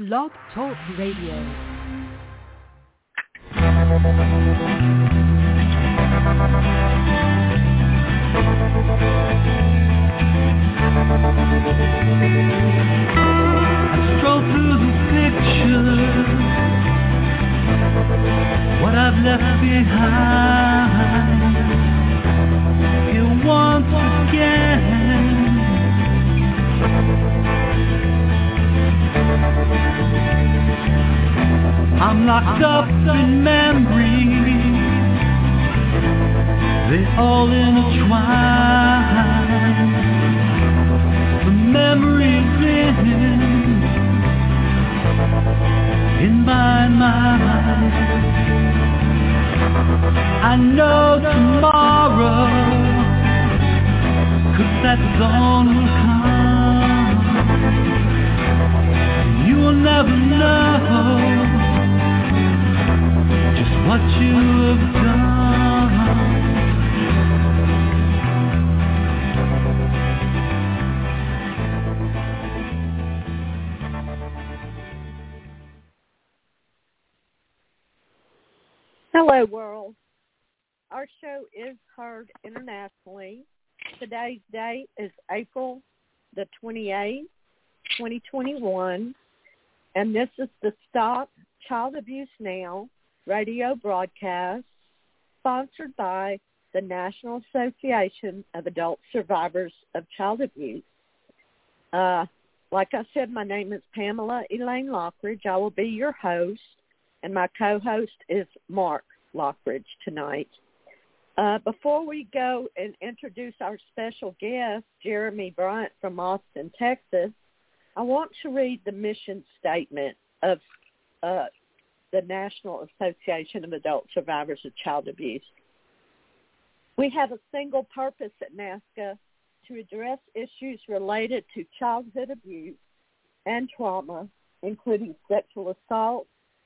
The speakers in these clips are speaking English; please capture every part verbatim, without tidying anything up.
Blog Talk Radio. Stroll through the pictures, what I've left behind. Here once again, I'm locked up in memories, they all intertwine. The memories in in my mind. I know tomorrow, 'cause that dawn will come. You will never know just what you have done. Hello, world. Our show is heard internationally. Today's date is April the twenty-eighth, twenty twenty-one, and this is the Stop Child Abuse Now radio broadcast sponsored by the National Association of Adult Survivors of Child Abuse. Uh, like I said, my name is Pamela Elaine Lockridge. I will be your host, and my co-host is Mark Lockridge tonight. Uh, before we go and introduce our special guest, Jeremy Bryant from Austin, Texas, I want to read the mission statement of uh, the National Association of Adult Survivors of Child Abuse. We have a single purpose at NAASCA to address issues related to childhood abuse and trauma, including sexual assault,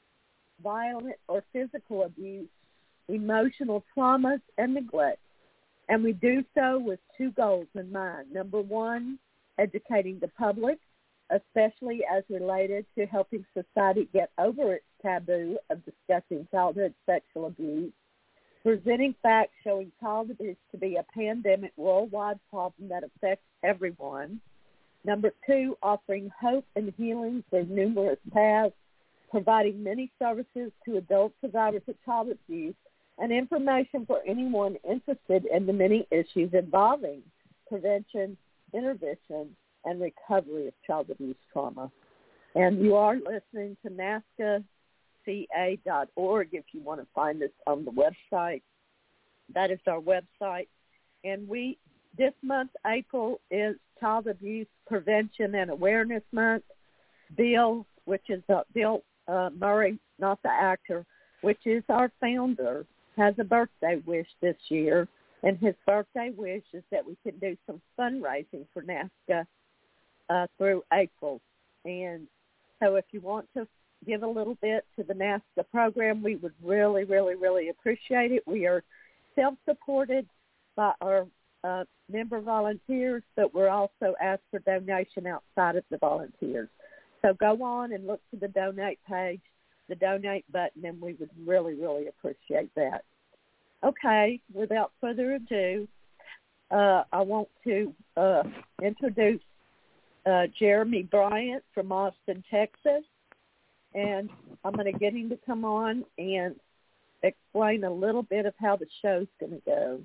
violent or physical abuse, emotional traumas, and neglect. And we do so with two goals in mind. Number one, educating the public, especially as related to helping society get over its taboo of discussing childhood sexual abuse, presenting facts showing child abuse to be a pandemic worldwide problem that affects everyone. Number two, offering hope and healing through numerous paths, providing many services to adult survivors of child abuse, and information for anyone interested in the many issues involving prevention, intervention, and recovery of child abuse trauma. And you are listening to NAASCA C A dot org if you want to find us on the website. That is our website. And we, this month, April, is Child Abuse Prevention and Awareness Month. Bill, which is uh, Bill uh, Murray, not the actor, which is our founder, has a birthday wish this year. And his birthday wish is that we can do some fundraising for NAASCA uh, through April. And so if you want to give a little bit to the NAASCA program, we would really, really, really appreciate it. We are self-supported by our uh, member volunteers, but we're also asked for donation outside of the volunteers. So go on and look for the donate page, the donate button, and we would really, really appreciate that. Okay, without further ado, uh, I want to uh, introduce uh, Jeremy Bryant from Austin, Texas, and I'm going to get him to come on and explain a little bit of how the show's going to go.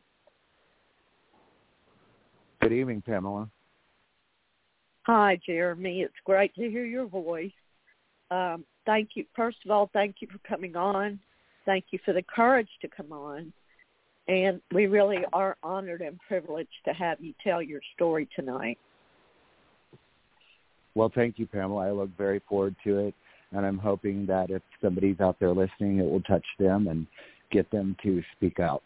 Good evening, Pamela. Hi, Jeremy. It's great to hear your voice. Um, thank you. First of all, thank you for coming on. Thank you for the courage to come on. And we really are honored and privileged to have you tell your story tonight. Well, thank you, Pamela. I look very forward to it. And I'm hoping that if somebody's out there listening, it will touch them and get them to speak out.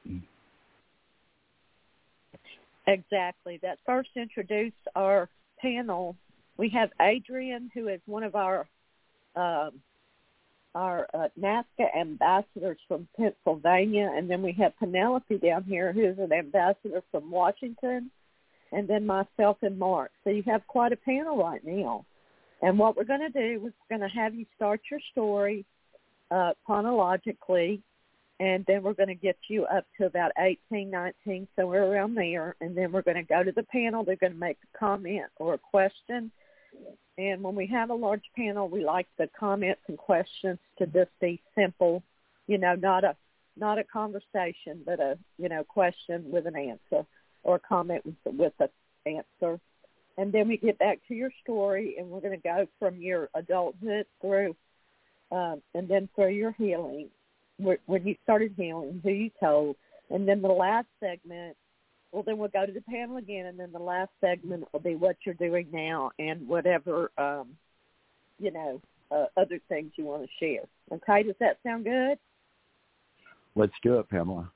Exactly. That first introduce our panel. We have Adrian, who is one of our um, our uh, NAASCA ambassadors from Pennsylvania, and then we have Penelope down here, who's an ambassador from Washington, and then myself and Mark. So you have quite a panel right now. And what we're going to do is we're going to have you start your story uh, chronologically, and then we're going to get you up to about eighteen, nineteen, somewhere around there, and then we're going to go to the panel. They're going to make a comment or a question. And when we have a large panel, we like the comments and questions to just be simple, you know, not a not a conversation, but a, you know, question with an answer or a comment with, with an answer. And then we get back to your story, and we're going to go from your adulthood through, um, and then through your healing, when you started healing, who you told. And then the last segment, well, then we'll go to the panel again, and then the last segment will be what you're doing now and whatever, um, you know, uh, other things you want to share. Okay, does that sound good? Let's do it, Pamela.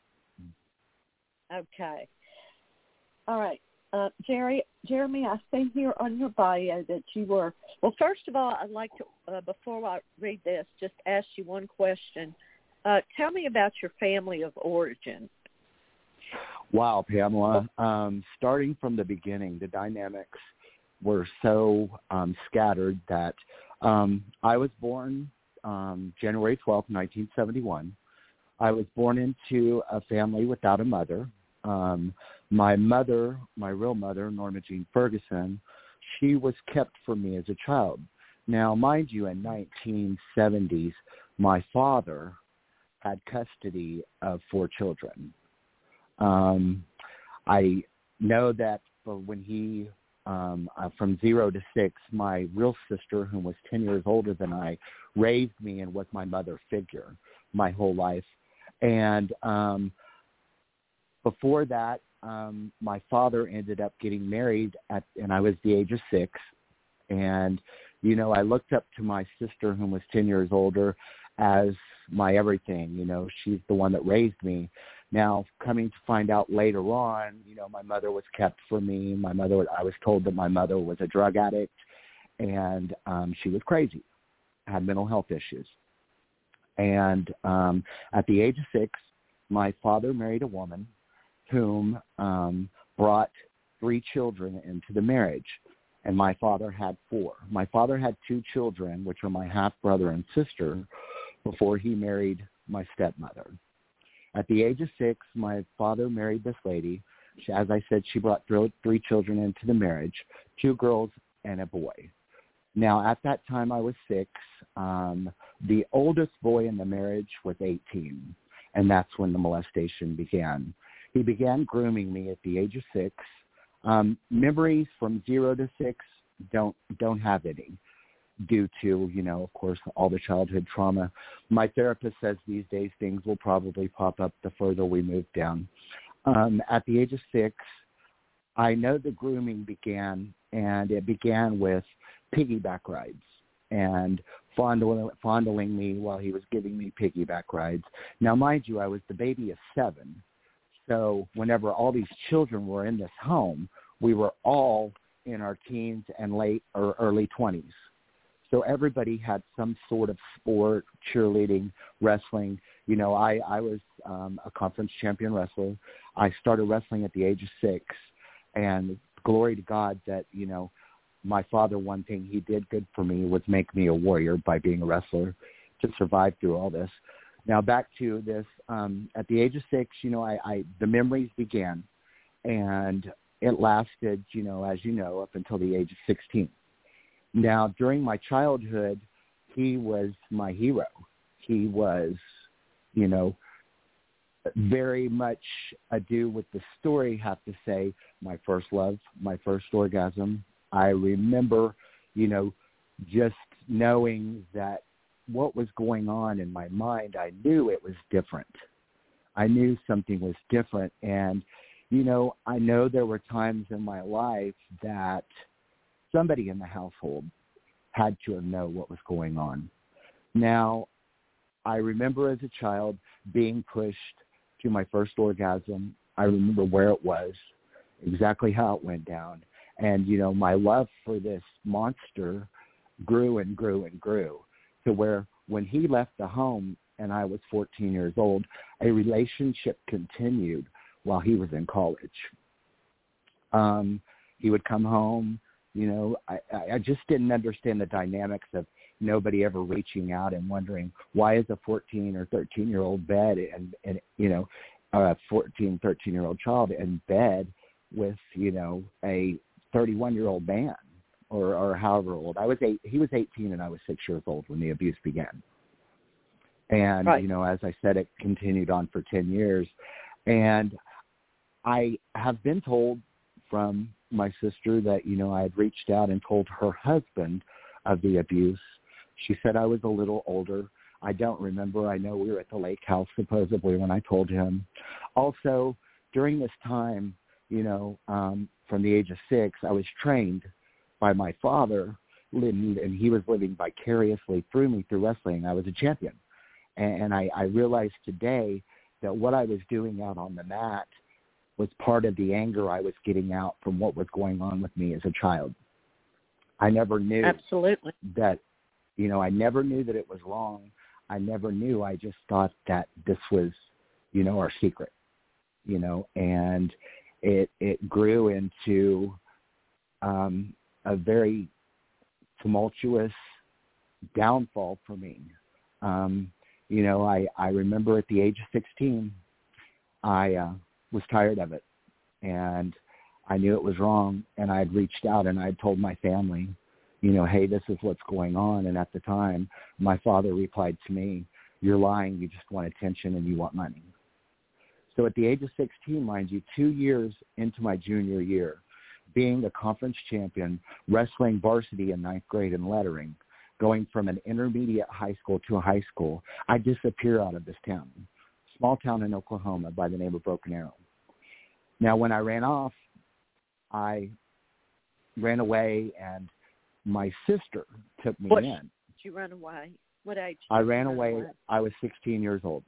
Okay. All right. Uh, Jerry, Jeremy, I see here on your bio that you were, well, first of all, I'd like to, uh, before I read this, just ask you one question. Uh, tell me about your family of origin. Wow, Pamela. Um, starting from the beginning, the dynamics were so um, scattered that um, I was born um, January twelfth, nineteen seventy-one. I was born into a family without a mother. Um, my mother, my real mother, Norma Jean Ferguson, she was kept from me as a child. Now, mind you, in nineteen seventies, my father had custody of four children. Um, I know that for when he, um, uh, from zero to six, my real sister, who was ten years older than I, raised me and was my mother figure my whole life. And um, before that, um, my father ended up getting married, at, and I was the age of six. And, you know, I looked up to my sister, who was ten years older, as my everything. You know, she's the one that raised me. Now, coming to find out later on, you know, my mother was kept from me. My mother, I was told that my mother was a drug addict, and um, she was crazy, had mental health issues. And um, at the age of six, my father married a woman whom um, brought three children into the marriage, and my father had four. My father had two children, which are my half-brother and sister, before he married my stepmother. At the age of six, my father married this lady. She, as I said, she brought th- three children into the marriage, two girls and a boy. Now, at that time I was six. Um, the oldest boy in the marriage was eighteen, and that's when the molestation began. He began grooming me at the age of six. Um, memories from zero to six don't don't have any, due to, you know, of course, all the childhood trauma. My therapist says these days things will probably pop up the further we move down. Um, at the age of six, I know the grooming began, and it began with piggyback rides and fondling, fondling me while he was giving me piggyback rides. Now, mind you, I was the baby of seven, so whenever all these children were in this home, we were all in our teens and late or early twenties. So everybody had some sort of sport, cheerleading, wrestling. You know, I, I was um, a conference champion wrestler. I started wrestling at the age of six, and glory to God that, you know, my father, one thing he did good for me was make me a warrior by being a wrestler to survive through all this. Now, back to this, um, at the age of six, you know, I, I the memories began, and it lasted, you know, as you know, up until the age of sixteen. Now, during my childhood, he was my hero. He was, you know, very much ado with the story, have to say, my first love, my first orgasm. I remember, you know, just knowing that what was going on in my mind, I knew it was different. I knew something was different. And, you know, I know there were times in my life that somebody in the household had to have known what was going on. Now, I remember as a child being pushed to my first orgasm. I remember where it was, exactly how it went down. And, you know, my love for this monster grew and grew and grew to where when he left the home and I was fourteen years old, a relationship continued while he was in college. Um, he would come home. You know, I, I just didn't understand the dynamics of nobody ever reaching out and wondering why is a fourteen or thirteen year old bed and, and, you know, a fourteen, thirteen year old child in bed with, you know, a thirty-one year old man or, or however old. I was eight, he was eighteen and I was six years old when the abuse began. And, right. you know, as I said, it continued on for ten years. And I have been told from my sister that, you know, I had reached out and told her husband of the abuse. She said I was a little older. I don't remember. I know we were at the lake house supposedly when I told him. Also, during this time, you know, um, from the age of six, I was trained by my father, and he was living vicariously through me through wrestling. I was a champion. And I, I realized today that what I was doing out on the mat was part of the anger I was getting out from what was going on with me as a child. I never knew Absolutely. that, you know, I never knew that it was wrong. I never knew. I just thought that this was, you know, our secret, you know, and it it grew into um, a very tumultuous downfall for me. Um, you know, I, I remember at the age of sixteen, I uh, was tired of it, and I knew it was wrong, and I had reached out and I had told my family, you know, hey, this is what's going on. And at the time, my father replied to me, you're lying, you just want attention and you want money. So at the age of sixteen, mind you, two years into my junior year, being a conference champion, wrestling varsity in ninth grade and lettering, going from an intermediate high school to a high school, I disappear out of this town, small town in Oklahoma by the name of Broken Arrow. Now, when I ran off, I ran away, and my sister took me what in. Did you run away? What age? I ran you away. away. I was sixteen years old,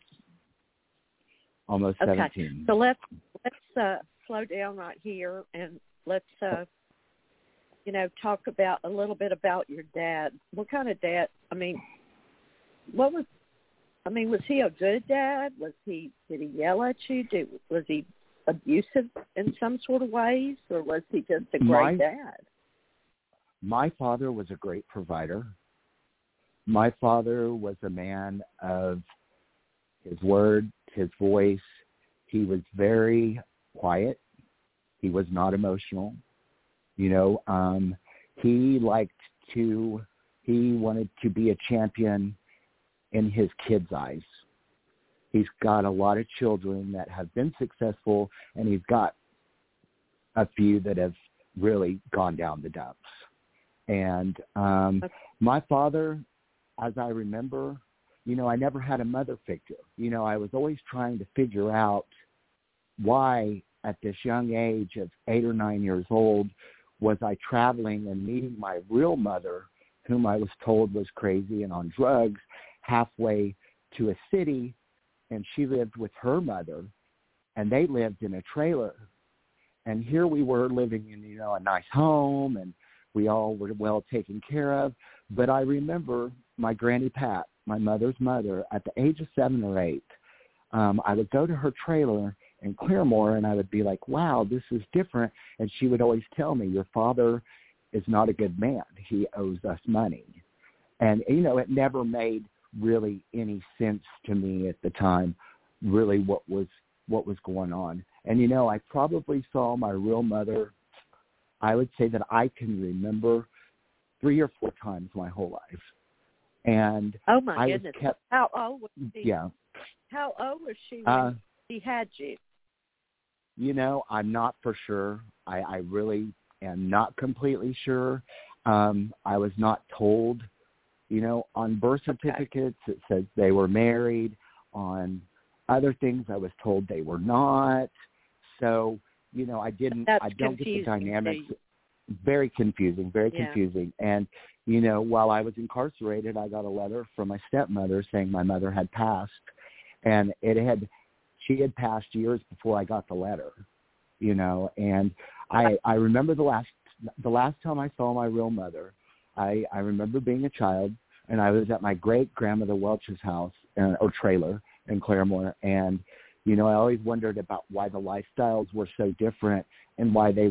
almost okay. seventeen. So let's let's uh, slow down right here, and let's uh, you know talk about a little bit about your dad. What kind of dad? I mean, what was? I mean, was he a good dad? Was he? Did he yell at you? Did, was he abusive in some sort of ways, or was he just a great my, dad? My father was a great provider. My father was a man of his word, his voice. He was very quiet. He was not emotional. You know, um, he liked to, he wanted to be a champion in his kids' eyes. He's got a lot of children that have been successful, and he's got a few that have really gone down the dumps. And um, okay. my father, as I remember, you know, I never had a mother figure. You know, I was always trying to figure out why at this young age of eight or nine years old was I traveling and meeting my real mother, whom I was told was crazy and on drugs, halfway to a city, and she lived with her mother, and they lived in a trailer. And here we were living in, you know, a nice home, and we all were well taken care of. But I remember my Granny Pat, my mother's mother, at the age of seven or eight, um, I would go to her trailer in Claremore, and I would be like, wow, this is different. And she would always tell me, your father is not a good man. He owes us money. And, you know, it never made really any sense to me at the time, really what was what was going on. And, you know, I probably saw my real mother, I would say that I can remember three or four times my whole life. And oh my I goodness, was kept, how old was she? Yeah. How old was she when uh, he had you? You know, I'm not for sure. I, I really am not completely sure. Um, I was not told. You know, on birth certificates, okay. It says they were married. On other things, I was told they were not. So, you know, I didn't, That's I don't get the dynamics. Too. Very confusing, very yeah. confusing. And, you know, while I was incarcerated, I got a letter from my stepmother saying my mother had passed. And it had, she had passed years before I got the letter, you know. And I, I remember the last, the last time I saw my real mother, I, I remember being a child, and I was at my great-grandmother Welch's house, uh, or trailer in Claremore, and, you know, I always wondered about why the lifestyles were so different and why they would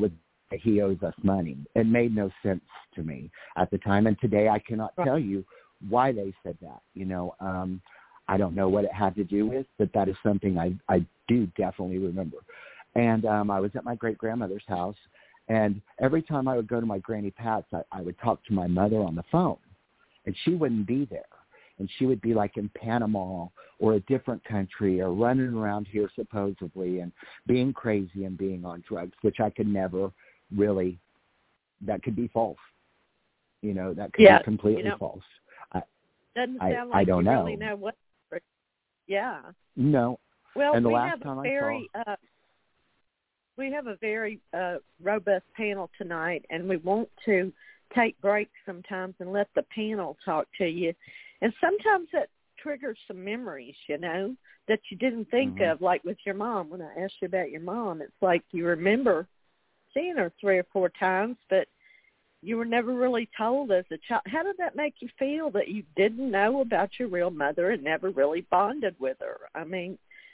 he owes us money. It made no sense to me at the time. And today I cannot Right. tell you why they said that. You know, um, I don't know what it had to do with, but that is something I, I do definitely remember. And um, I was at my great-grandmother's house, and every time I would go to my Granny Pat's, I, I would talk to my mother on the phone, and she wouldn't be there. And she would be like in Panama or a different country or running around here supposedly and being crazy and being on drugs, which I could never really, that could be false. You know, that could Yeah, be completely you know, false. I, doesn't I, sound like I don't you know. really know what. Yeah. No. Well, and the we last have time a I very saw... uh, we have a very uh, robust panel tonight, and we want to take breaks sometimes and let the panel talk to you. And sometimes that triggers some memories, you know, that you didn't think mm-hmm. of, like with your mom. When I asked you about your mom, it's like you remember seeing her three or four times, but you were never really told as a child. How did that make you feel that you didn't know about your real mother and never really bonded with her? I mean,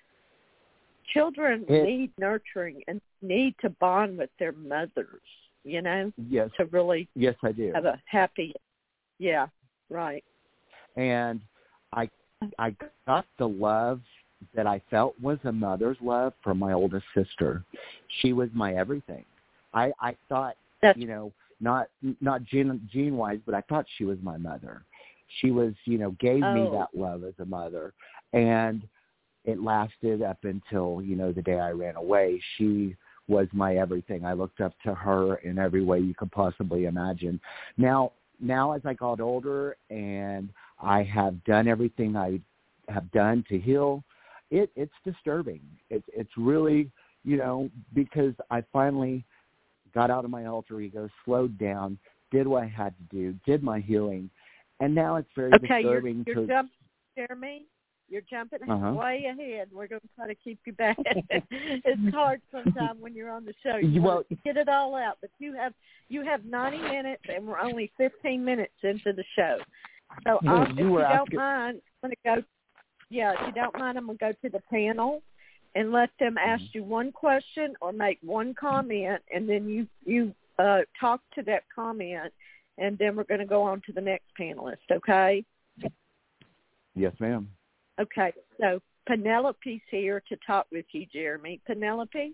children it, need nurturing and need to bond with their mothers, you know, yes, to really yes, I do. have a happy, yeah, right. And I, I got the love that I felt was a mother's love from my oldest sister. She was my everything. I, I thought, That's, you know, not not gene, gene-wise, but I thought she was my mother. She was, you know, gave oh. me that love as a mother. And it lasted up until, you know, the day I ran away. She was my everything. I looked up to her in every way you could possibly imagine. Now, now as I got older and I have done everything I have done to heal, it, it's disturbing. It, it's really, you know, because I finally got out of my alter ego, slowed down, did what I had to do, did my healing, and now it's very okay, disturbing. You're, you're to jumping, Jeremy. You're jumping uh-huh. way ahead. We're going to try to keep you back. It's hard sometimes when you're on the show. You well, want to get it all out, but you have you have ninety minutes, and we're only fifteen minutes into the show. So well, I'll, if you, you don't asking... mind, I'm going to go. Yeah, if you don't mind, I'm going to go to the panel and let them ask mm-hmm. you one question or make one comment, and then you you uh, talk to that comment, and then we're going to go on to the next panelist. Okay? Yes, ma'am. Okay, so Penelope's here to talk with you, Jeremy. Penelope?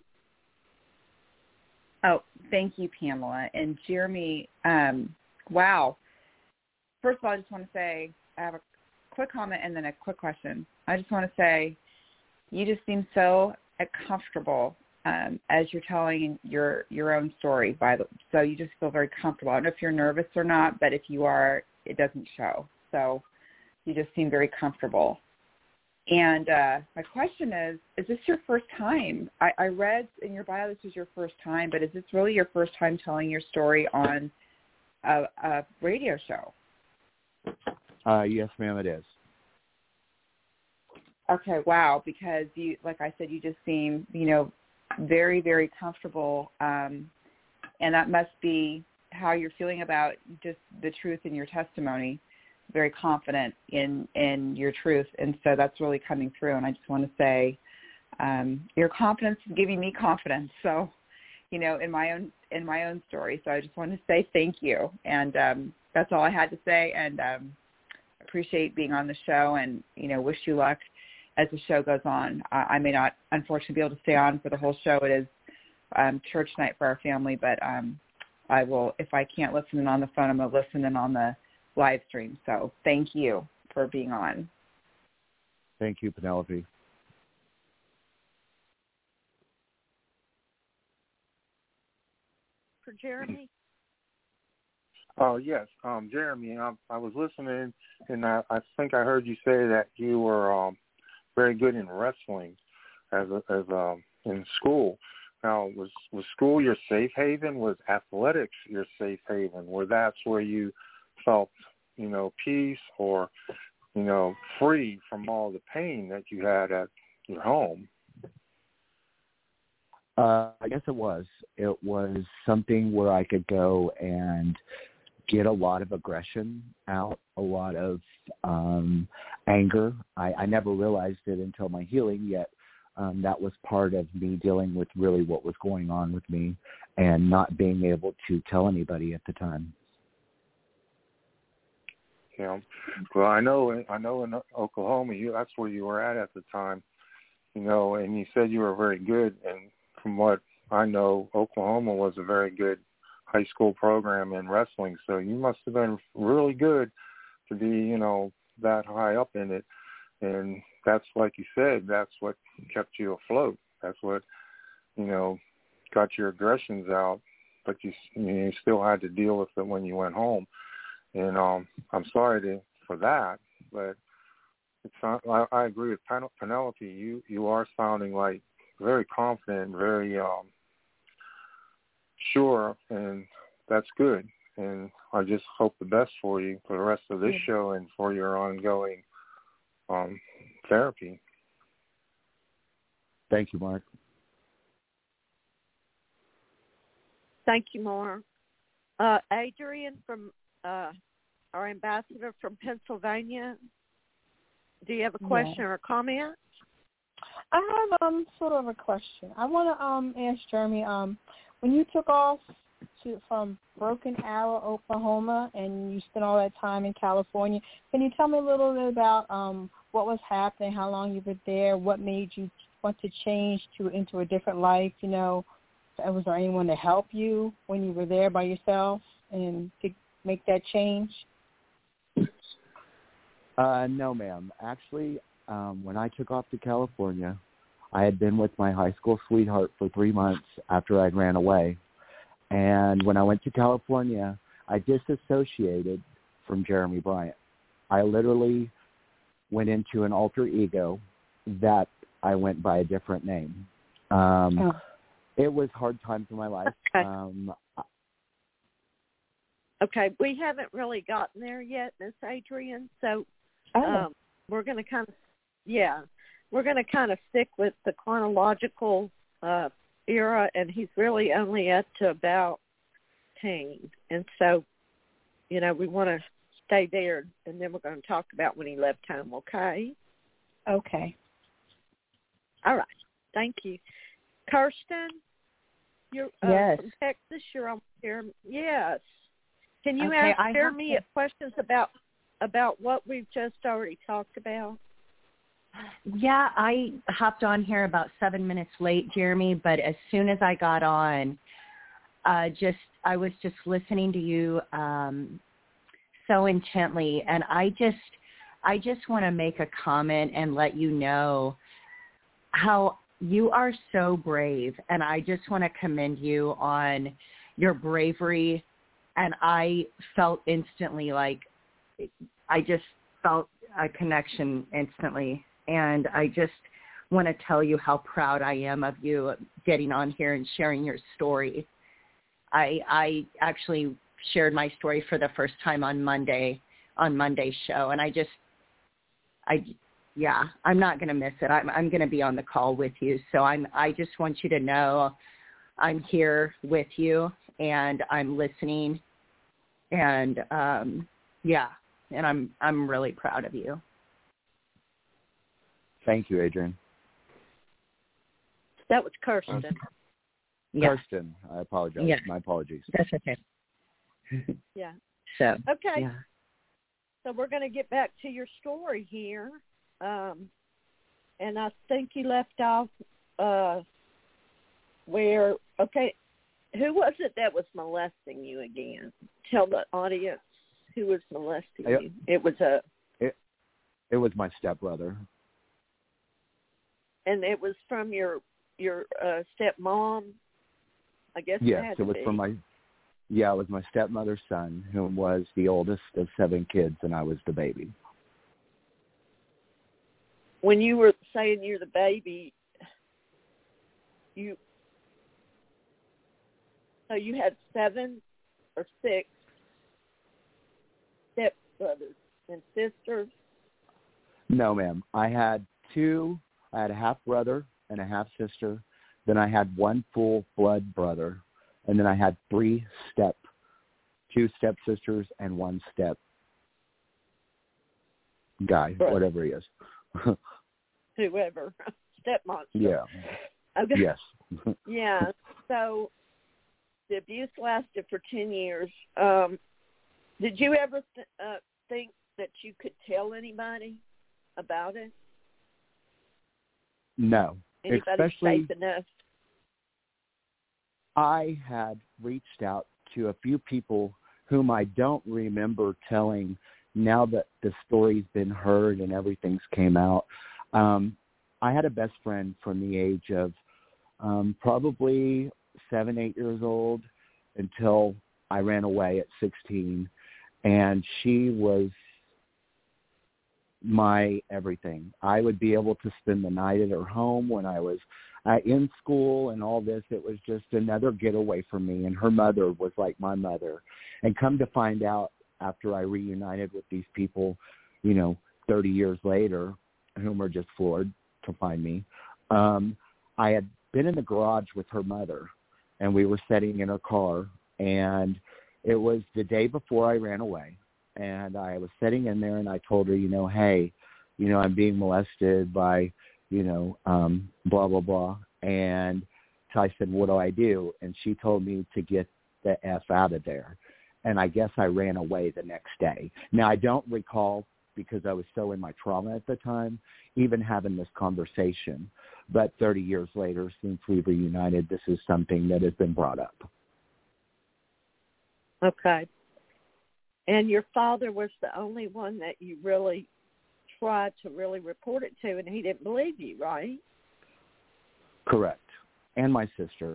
Oh, thank you, Pamela. And Jeremy, um, wow. First of all, I just want to say I have a quick comment and then a quick question. I just want to say you just seem so comfortable um, as you're telling your your own story. By the so you just feel very comfortable. I don't know if you're nervous or not, but if you are, it doesn't show. So you just seem very comfortable. And uh, my question is, is this your first time? I, I read in your bio this was your first time, but is this really your first time telling your story on a, a radio show? Uh, yes, ma'am, it is. Okay, wow, because you, like I said, you just seem, you know, very, very comfortable, um, and that must be how you're feeling about just the truth in your testimony. Very confident in, in your truth, and so that's really coming through. And I just want to say, um, your confidence is giving me confidence. So, you know, in my own in my own story. So I just want to say thank you, and um, that's all I had to say. And um, appreciate being on the show, and you know, wish you luck as the show goes on. I, I may not, unfortunately, be able to stay on for the whole show. It is um, church night for our family, but um, I will. If I can't listen in on the phone, I'm going to listen in on the live stream. So thank you for being on. Thank you, Penelope. For Jeremy? Oh, yes. Um, Jeremy, I, I was listening, and I, I think I heard you say that you were um, very good in wrestling as a, as um, in school. Now, was, was school your safe haven? Was athletics your safe haven? Where that's where you felt, you know, peace or, you know, free from all the pain that you had at your home? Uh, I guess it was. It was something where I could go and get a lot of aggression out, a lot of um, anger. I, I never realized it until my healing, yet um, that was part of me dealing with really what was going on with me. and not being able to tell anybody at the time. Yeah. Well, I know, I know in Oklahoma, you that's where you were at at the time, you know, and you said you were very good. And from what I know, Oklahoma was a very good high school program in wrestling. So you must have been really good to be, you know, that high up in it. And that's, like you said, that's what kept you afloat. That's what, you know, got your aggressions out, but you, you still had to deal with it when you went home. And um, I'm sorry to, for that, but it's not, I, I agree with Penelope. You you are sounding like very confident, very um, sure, and that's good. And I just hope the best for you for the rest of this yeah. show and for your ongoing um, therapy. Thank you, Mark. Thank you, Mark. Uh, Adrian from uh, our ambassador from Pennsylvania. Do you have a question yeah. or a comment? I have um sort of a question. I want to um ask Jeremy, um when you took off to from Broken Arrow, Oklahoma, and you spent all that time in California, can you tell me a little bit about um what was happening, how long you were there, what made you want to change to into a different life? You know, was there anyone to help you when you were there by yourself and to make that change? Uh, no, ma'am. Actually, um, when I took off to California, I had been with my high school sweetheart for three months after I ran away. And when I went to California, I disassociated from Jeremy Bryant. I literally went into an alter ego that I went by a different name. Um, oh. It was hard times in my life. Okay. Um, okay, we haven't really gotten there yet, Miss Adrian, so oh. um, we're going to kind of, yeah, we're going to kind of stick with the chronological uh, era, and he's really only up to about ten. And so, you know, we want to stay there, and then we're going to talk about when he left home, okay? Okay. All right. Thank you. Kirsten, you're uh, yes. from Texas. You're on here. Yes. Can you okay, ask Jeremy to... questions about about what we've just already talked about? Yeah, I hopped on here about seven minutes late, Jeremy, but as soon as I got on, uh, just I was just listening to you um, so intently, and I just I just want to make a comment and let you know how you are so brave, and I just want to commend you on your bravery. And I felt instantly like I just felt a connection instantly. And I just want to tell you how proud I am of you getting on here and sharing your story. I I actually shared my story for the first time on Monday, on Monday's show. And I just, I, yeah, I'm not going to miss it. I'm, I'm going to be on the call with you. So I'm, I just want you to know I'm here with you and I'm listening. And, um, yeah, and I'm, I'm really proud of you. Thank you, Adrian. That was Kirsten. Yeah. Kirsten, I apologize. Yeah. My apologies. That's okay. Yeah. So, okay. Yeah. So we're going to get back to your story here. Um, and I think you left off uh, where, okay, who was it that was molesting you again? Tell the audience who was molesting I, you. It was a... It, it was my stepbrother. And it was from your your uh, stepmom, I guess. Yes, it, had it to was be. from my, yeah, it was my stepmother's son, who was the oldest of seven kids, and I was the baby. When you were saying you're the baby, you, so you had seven or six stepbrothers and sisters? No, ma'am. I had two. I had a half-brother and a half-sister. Then I had one full-blood brother. And then I had three step, two step-sisters and one step guy, Brother. Whatever he is. Whoever. Step monster. Yeah. Okay. Yes. Yeah. So the abuse lasted for ten years. Um, did you ever th- uh, think that you could tell anybody about it? No. Anybody Especially, safe enough? I had reached out to a few people whom I don't remember telling now that the story's been heard and everything's came out. Um, I had a best friend from the age of um, probably seven, eight years old until I ran away at sixteen. And she was my everything. I would be able to spend the night at her home when I was uh, in school and all this. It was just another getaway for me. And her mother was like my mother. And come to find out after I reunited with these people, you know, thirty years later, whom were just floored to find me, um, I had been in the garage with her mother, and we were sitting in her car, and it was the day before I ran away. And I was sitting in there, and I told her, you know, hey, you know, I'm being molested by, you know, um, blah, blah, blah. And so I said, what do I do? And she told me to get the F out of there. And I guess I ran away the next day. Now, I don't recall, because I was so in my trauma at the time, even having this conversation. But thirty years later, since we've reunited, this is something that has been brought up. Okay. And your father was the only one that you really tried to really report it to, and he didn't believe you, right? Correct. And my sister.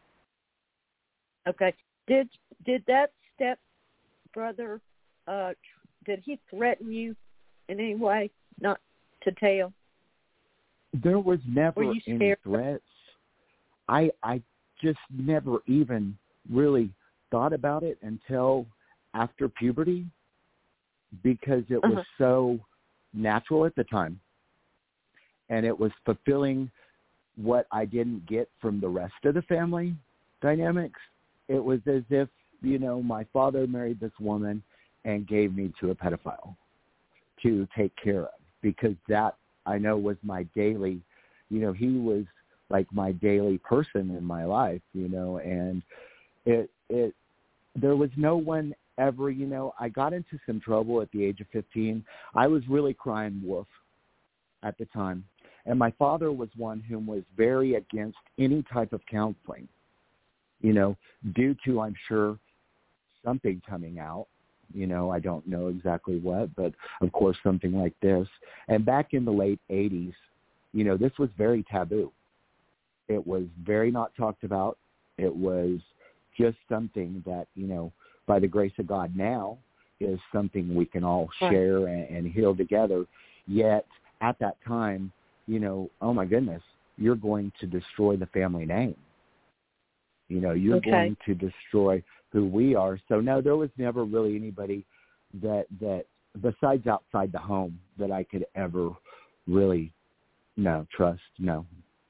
Okay. Did did that step brother, uh, did he threaten you in any way not to tell? There was never Were you any scared? threats. I I just never even really thought about it until after puberty, because it was uh-huh. so natural at the time. And it was fulfilling what I didn't get from the rest of the family dynamics. It was as if, you know, my father married this woman and gave me to a pedophile to take care of, because that, I know, was my daily, you know, he was like my daily person in my life, you know, and it, it, there was no one ever, you know, I got into some trouble at the age of fifteen. I was really crying wolf at the time. And my father was one who was very against any type of counseling, you know, due to, I'm sure, something coming out. You know, I don't know exactly what, but of course something like this. And back in the late eighties, you know, this was very taboo. It was very not talked about. It was just something that, you know, by the grace of God now is something we can all share and, and heal together. Yet at that time, you know, oh my goodness, you're going to destroy the family name. You know, you're okay. going to destroy who we are. So no, there was never really anybody that, that besides outside the home that I could ever really, no, trust, no.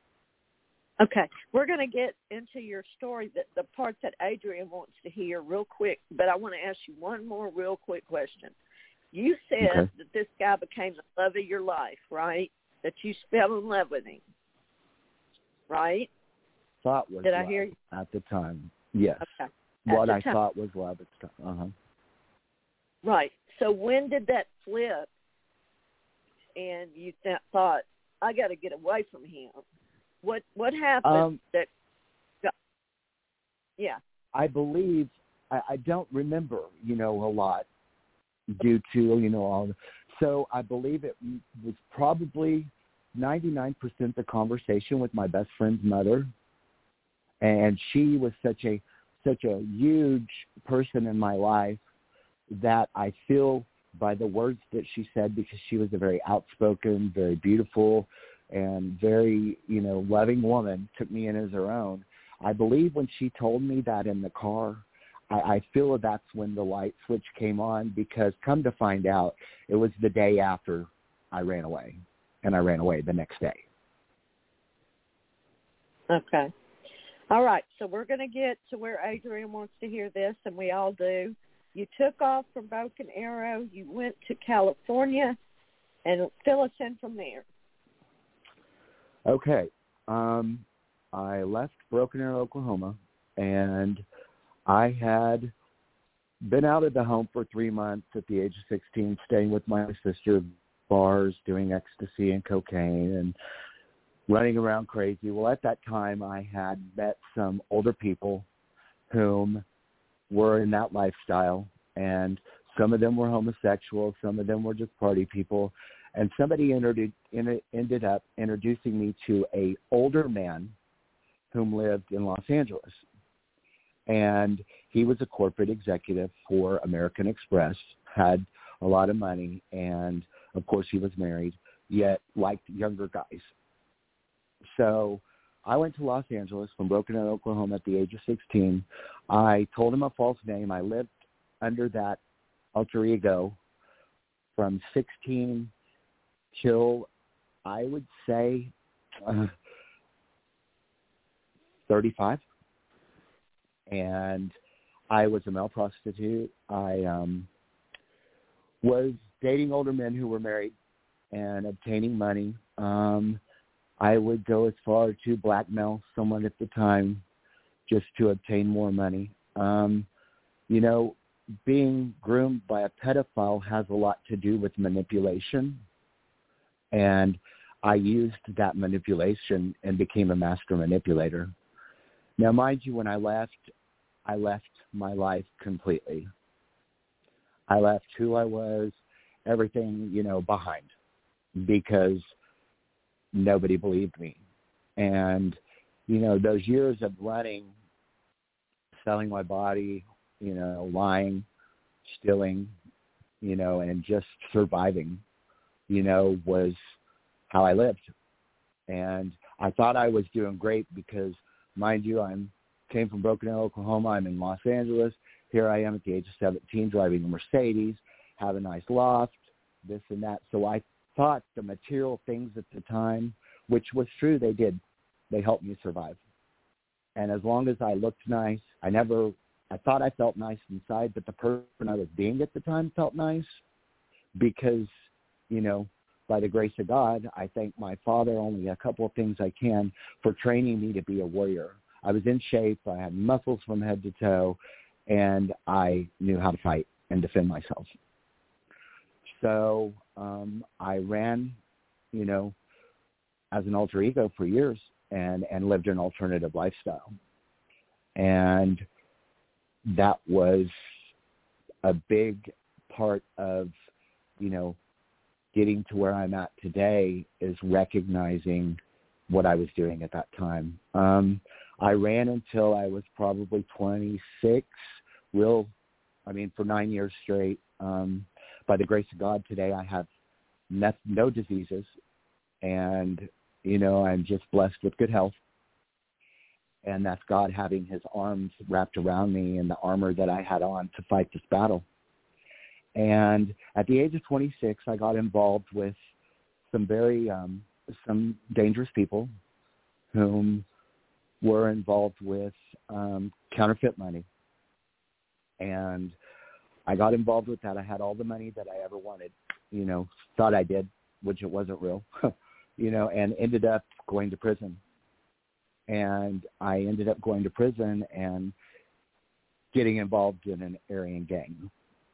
Okay, we're going to get into your story, that the part that Adrian wants to hear real quick, but I want to ask you one more real quick question. You said okay. that this guy became the love of your life, right? That you fell in love with him, right? Thought was Did love I hear you? at the time, yes. Okay. What I time. thought was love at the time, uh-huh. Right. So when did that flip and you th- thought, I got to get away from him? What what happened um, that got, yeah. I believe, I, I don't remember, you know, a lot due to, you know, all. So I believe it was probably ninety-nine percent the conversation with my best friend's mother. And she was such a, such a huge person in my life that I feel by the words that she said, because she was a very outspoken, very beautiful, and very, you know, loving woman, took me in as her own. I believe when she told me that in the car, I, I feel that's when the light switch came on, because come to find out, it was the day after I ran away, and I ran away the next day. Okay. All right, so we're going to get to where Adrian wants to hear this, and we all do. You took off from Broken Arrow. You went to California, and fill us in from there. Okay. Um, I left Broken Arrow, Oklahoma, and I had been out of the home for three months at the age of sixteen, staying with my sister, bars, doing ecstasy and cocaine, and running around crazy. Well, at that time, I had met some older people whom were in that lifestyle, and some of them were homosexual, some of them were just party people, and somebody entered, ended up introducing me to a older man whom lived in Los Angeles. And he was a corporate executive for American Express, had a lot of money, and, of course, he was married, yet liked younger guys. So I went to Los Angeles from Broken Arrow, Oklahoma at the age of sixteen. I told him a false name. I lived under that alter ego from sixteen till, I would say, uh, thirty-five. And I was a male prostitute. I um, was dating older men who were married and obtaining money. Um, I would go as far to blackmail someone at the time just to obtain more money. Um, you know, being groomed by a pedophile has a lot to do with manipulation. And I used that manipulation and became a master manipulator. Now, mind you, when I left, I left my life completely. I left who I was, everything, you know, behind, because nobody believed me. And, you know, those years of running, selling my body, you know, lying, stealing, you know, and just surviving, you know, was how I lived. And I thought I was doing great because, mind you, I'm came from Broken Arrow, Oklahoma. I'm in Los Angeles. Here I am at the age of seventeen driving a Mercedes, have a nice loft, this and that. So I thought the material things at the time, which was true, they did. They helped me survive. And as long as I looked nice, I never, I thought I felt nice inside, but the person I was being at the time felt nice because, you know, by the grace of God, I thank my father, only a couple of things I can, for training me to be a warrior. I was in shape. I had muscles from head to toe, and I knew how to fight and defend myself. So um, I ran, you know, as an alter ego for years and, and lived an alternative lifestyle. And that was a big part of, you know, getting to where I'm at today, is recognizing what I was doing at that time. Um, I ran until I was probably twenty-six, real, I mean, for nine years straight. Um, by the grace of God, today I have no, no diseases, and, you know, I'm just blessed with good health. And that's God having his arms wrapped around me and the armor that I had on to fight this battle. And at the age of twenty-six, I got involved with some very, um, some dangerous people whom were involved with um, counterfeit money. And I got involved with that. I had all the money that I ever wanted, you know, thought I did, which it wasn't real, you know, and ended up going to prison. And I ended up going to prison and getting involved in an Aryan gang.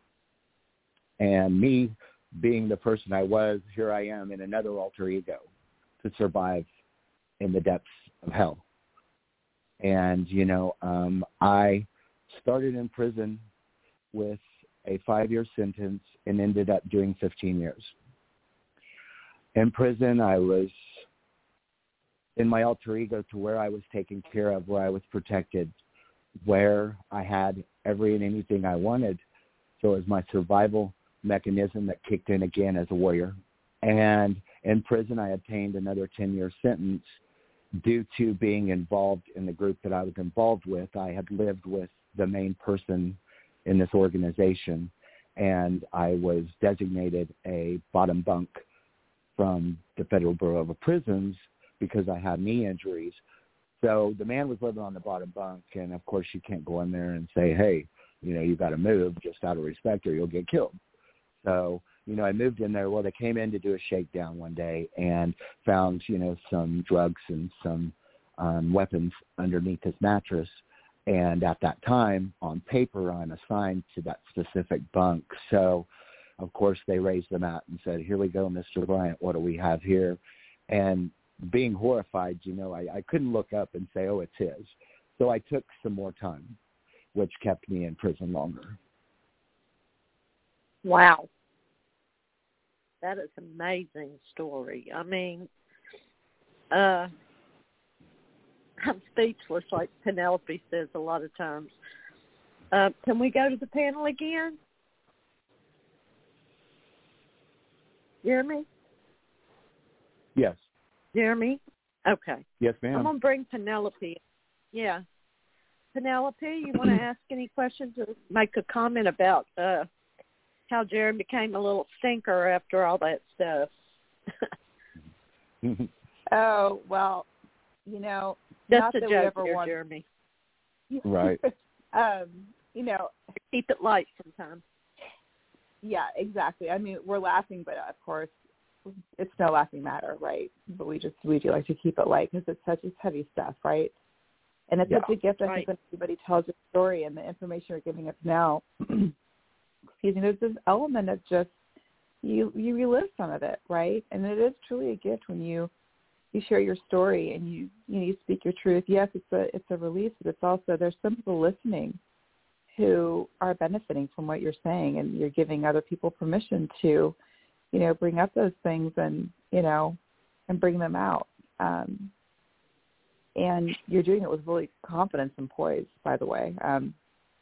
And me being the person I was, here I am in another alter ego to survive in the depths of hell. And, you know, um, I started in prison with a five-year sentence and ended up doing fifteen years. In prison, I was in my alter ego to where I was taken care of, where I was protected, where I had every and anything I wanted. So it was my survival mechanism that kicked in again as a warrior. And in prison, I obtained another ten-year sentence due to being involved in the group that I was involved with. I had lived with the main person in this organization, and I was designated a bottom bunk from the Federal Bureau of Prisons because I had knee injuries. So the man was living on the bottom bunk, and of course you can't go in there and say, hey, you know, you got to move just out of respect or you'll get killed. So, you know, I moved in there. Well, they came in to do a shakedown one day and found, you know, some drugs and some um, weapons underneath his mattress. And at that time, on paper, I'm assigned to that specific bunk. So, of course, they raised them out and said, here we go, Mister Bryant, what do we have here? And being horrified, you know, I, I couldn't look up and say, oh, it's his. So I took some more time, which kept me in prison longer. Wow. That is an amazing story. I mean, uh, I'm speechless, like Penelope says a lot of times. Uh, can we go to the panel again? Jeremy? Yes. Jeremy? Okay. Yes, ma'am. I'm going to bring Penelope. Yeah. Penelope, you want to ask any questions or make a comment about uh, how Jeremy became a little stinker after all that stuff? Oh, well, you know, Just not a that joke we ever here, want... Jeremy. Right. um, you know, keep it light sometimes. Yeah, exactly. I mean, we're laughing, but of course, it's no laughing matter, right? But we just we do like to keep it light because it's such it's heavy stuff, right? And it's Yeah. such a gift. I Right. think when everybody tells a story and the information you're giving us now, excuse me, there's this element of just you you relive some of it, right? And it is truly a gift when you you share your story and you you know, you speak your truth. Yes, it's a it's a release, but it's also there's some people listening who are benefiting from what you're saying, and you're giving other people permission to, you know, bring up those things and, you know, and bring them out. Um, and you're doing it with really confidence and poise, by the way. Um,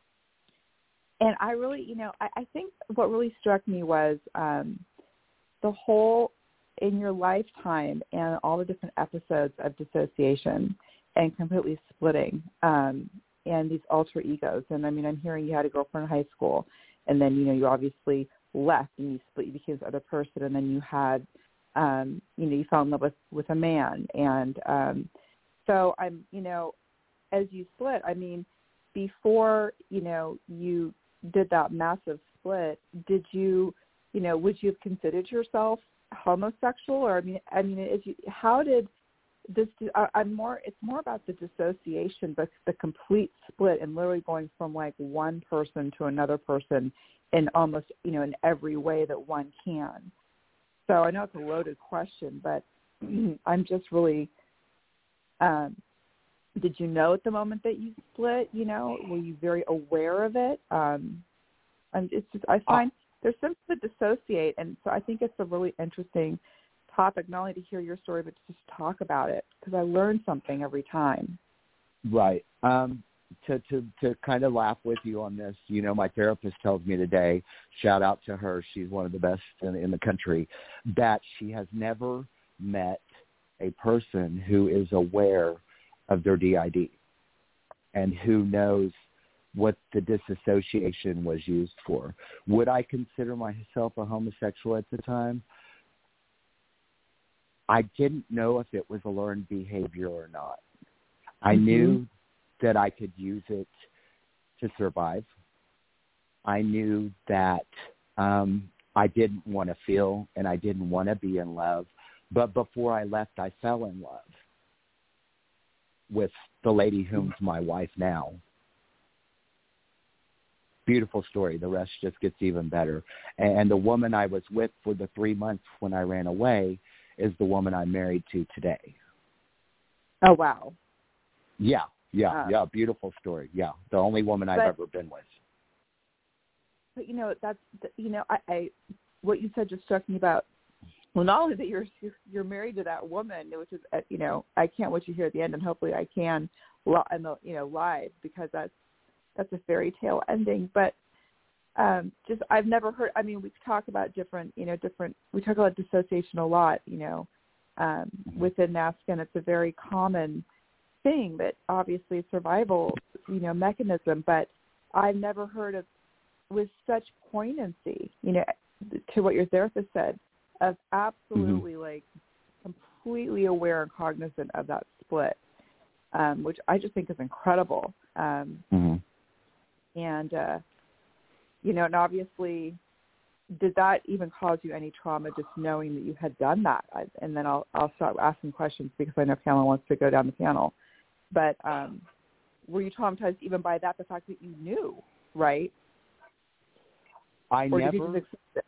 and I really, you know, I, I think what really struck me was um, the whole in your lifetime and all the different episodes of dissociation and completely splitting um, and these alter egos. And, I mean, I'm hearing you had a girlfriend in high school, and then, you know, you obviously left and you split, you became this other person, and then you had, um, you know, you fell in love with, with a man. And um, so I'm, you know, as you split, I mean, before, you know, you did that massive split, did you, you know, would you have considered yourself homosexual? Or, I mean, I mean, is you, how did this, I, I'm more, it's more about the dissociation, but the complete split and literally going from like one person to another person in almost, you know, in every way that one can. So I know it's a loaded question, but I'm just really, um, did you know at the moment that you split, you know, were you very aware of it? Um, and it's just, I find there's something to dissociate. And so I think it's a really interesting topic, not only to hear your story, but to just talk about it, because I learn something every time. Right. Um, to, to, to kind of laugh with you on this, you know, my therapist tells me today, shout out to her, she's one of the best in, in the country, that she has never met a person who is aware of their D I D and who knows what the disassociation was used for. Would I consider myself a homosexual at the time? I didn't know if it was a learned behavior or not. I mm-hmm. knew that I could use it to survive. I knew that um, I didn't want to feel and I didn't want to be in love. But before I left, I fell in love with the lady whom's my wife now. Beautiful story. The rest just gets even better. And the woman I was with for the three months when I ran away is the woman I'm married to today. Oh, wow. Yeah, yeah, uh, yeah. Beautiful story. Yeah, the only woman I've but, ever been with. But, you know, that's, you know, I, I what you said just struck me about, well, not only that you're you're married to that woman, which is, you know, I can't wait to hear at the end, and hopefully I can, and the, you know, live, because that's that's a fairy tale ending. But um, just I've never heard. I mean, we talk about different, you know, different. We talk about dissociation a lot, you know, um, within NASCA, and it's a very common thing that obviously survival, you know, mechanism. But I've never heard of with such poignancy, you know, to what your therapist said, of absolutely mm-hmm. like completely aware and cognizant of that split, um, which I just think is incredible. Um, mm-hmm. And, uh, you know, and obviously, did that even cause you any trauma just knowing that you had done that? I, and then I'll I'll start asking questions because I know Pamela wants to go down the panel. But, um, were you traumatized even by that, the fact that you knew, right? I or never. Did you just accept it?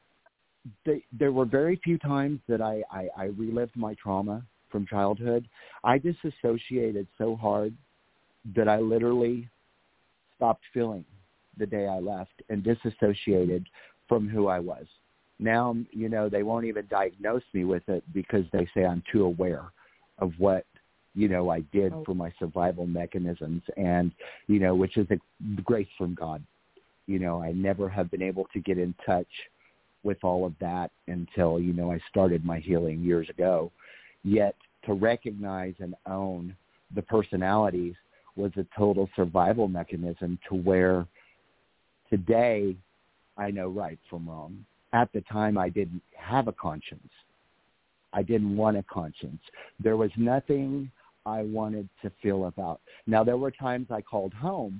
The, there were very few times that I, I, I relived my trauma from childhood. I disassociated so hard that I literally stopped feeling the day I left and disassociated from who I was. Now, you know, they won't even diagnose me with it because they say I'm too aware of what, you know, I did oh. for my survival mechanisms, and, you know, which is a grace from God. You know, I never have been able to get in touch with all of that until, you know, I started my healing years ago. Yet to recognize and own the personalities was a total survival mechanism to where today I know right from wrong. At the time, I didn't have a conscience. I didn't want a conscience. There was nothing I wanted to feel about. Now, there were times I called home.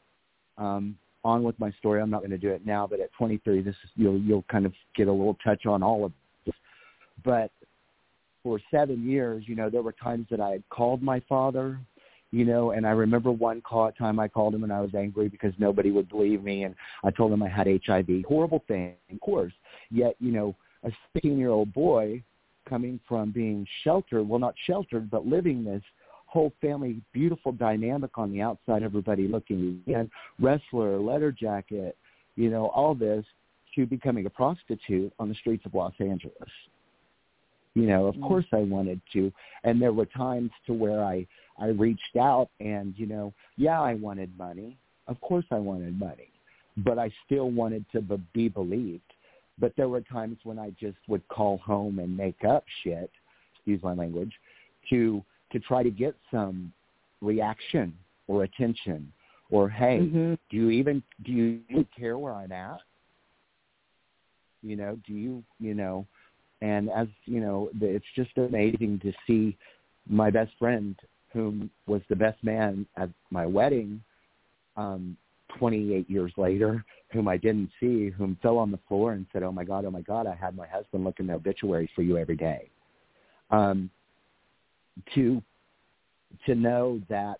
Um, on with my story. I'm not going to do it now, but at twenty-three, this is, you'll you'll kind of get a little touch on all of this. But for seven years, you know, there were times that I had called my father, you know, and I remember one call time I called him and I was angry because nobody would believe me, and I told him I had H I V. Horrible thing, of course. Yet, you know, a sixteen-year-old boy coming from being sheltered, well, not sheltered, but living this whole family, beautiful dynamic on the outside, everybody looking in, wrestler, leather jacket, you know, all this, to becoming a prostitute on the streets of Los Angeles. You know, of mm. course I wanted to. And there were times to where I, I reached out and, you know, yeah, I wanted money. Of course I wanted money. But I still wanted to be, be believed. But there were times when I just would call home and make up shit, excuse my language, to to try to get some reaction or attention, or, hey, mm-hmm. do you even, do you even care where I'm at? You know, do you, you know, and as, you know, it's just amazing to see my best friend, whom was the best man at my wedding, um, twenty-eight years later, whom I didn't see, whom fell on the floor and said, oh, my God, oh, my God, I had my husband looking at obituaries for you every day. Um, to to know that,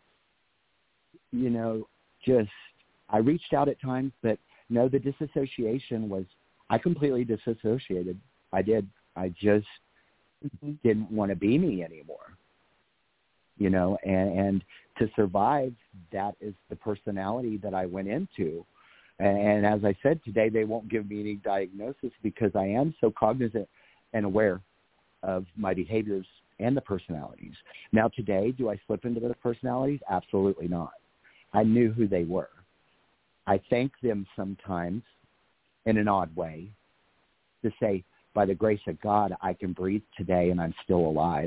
you know, just I reached out at times, but no, the disassociation was, I completely disassociated. I did. I just mm-hmm. didn't want to be me anymore, you know, and, and to survive, that is the personality that I went into. And as I said, today they won't give me any diagnosis because I am so cognizant and aware of my behaviors and the personalities. Now today, do I slip into those personalities? Absolutely not. I knew who they were. I thank them sometimes in an odd way to say, by the grace of God, I can breathe today and I'm still alive.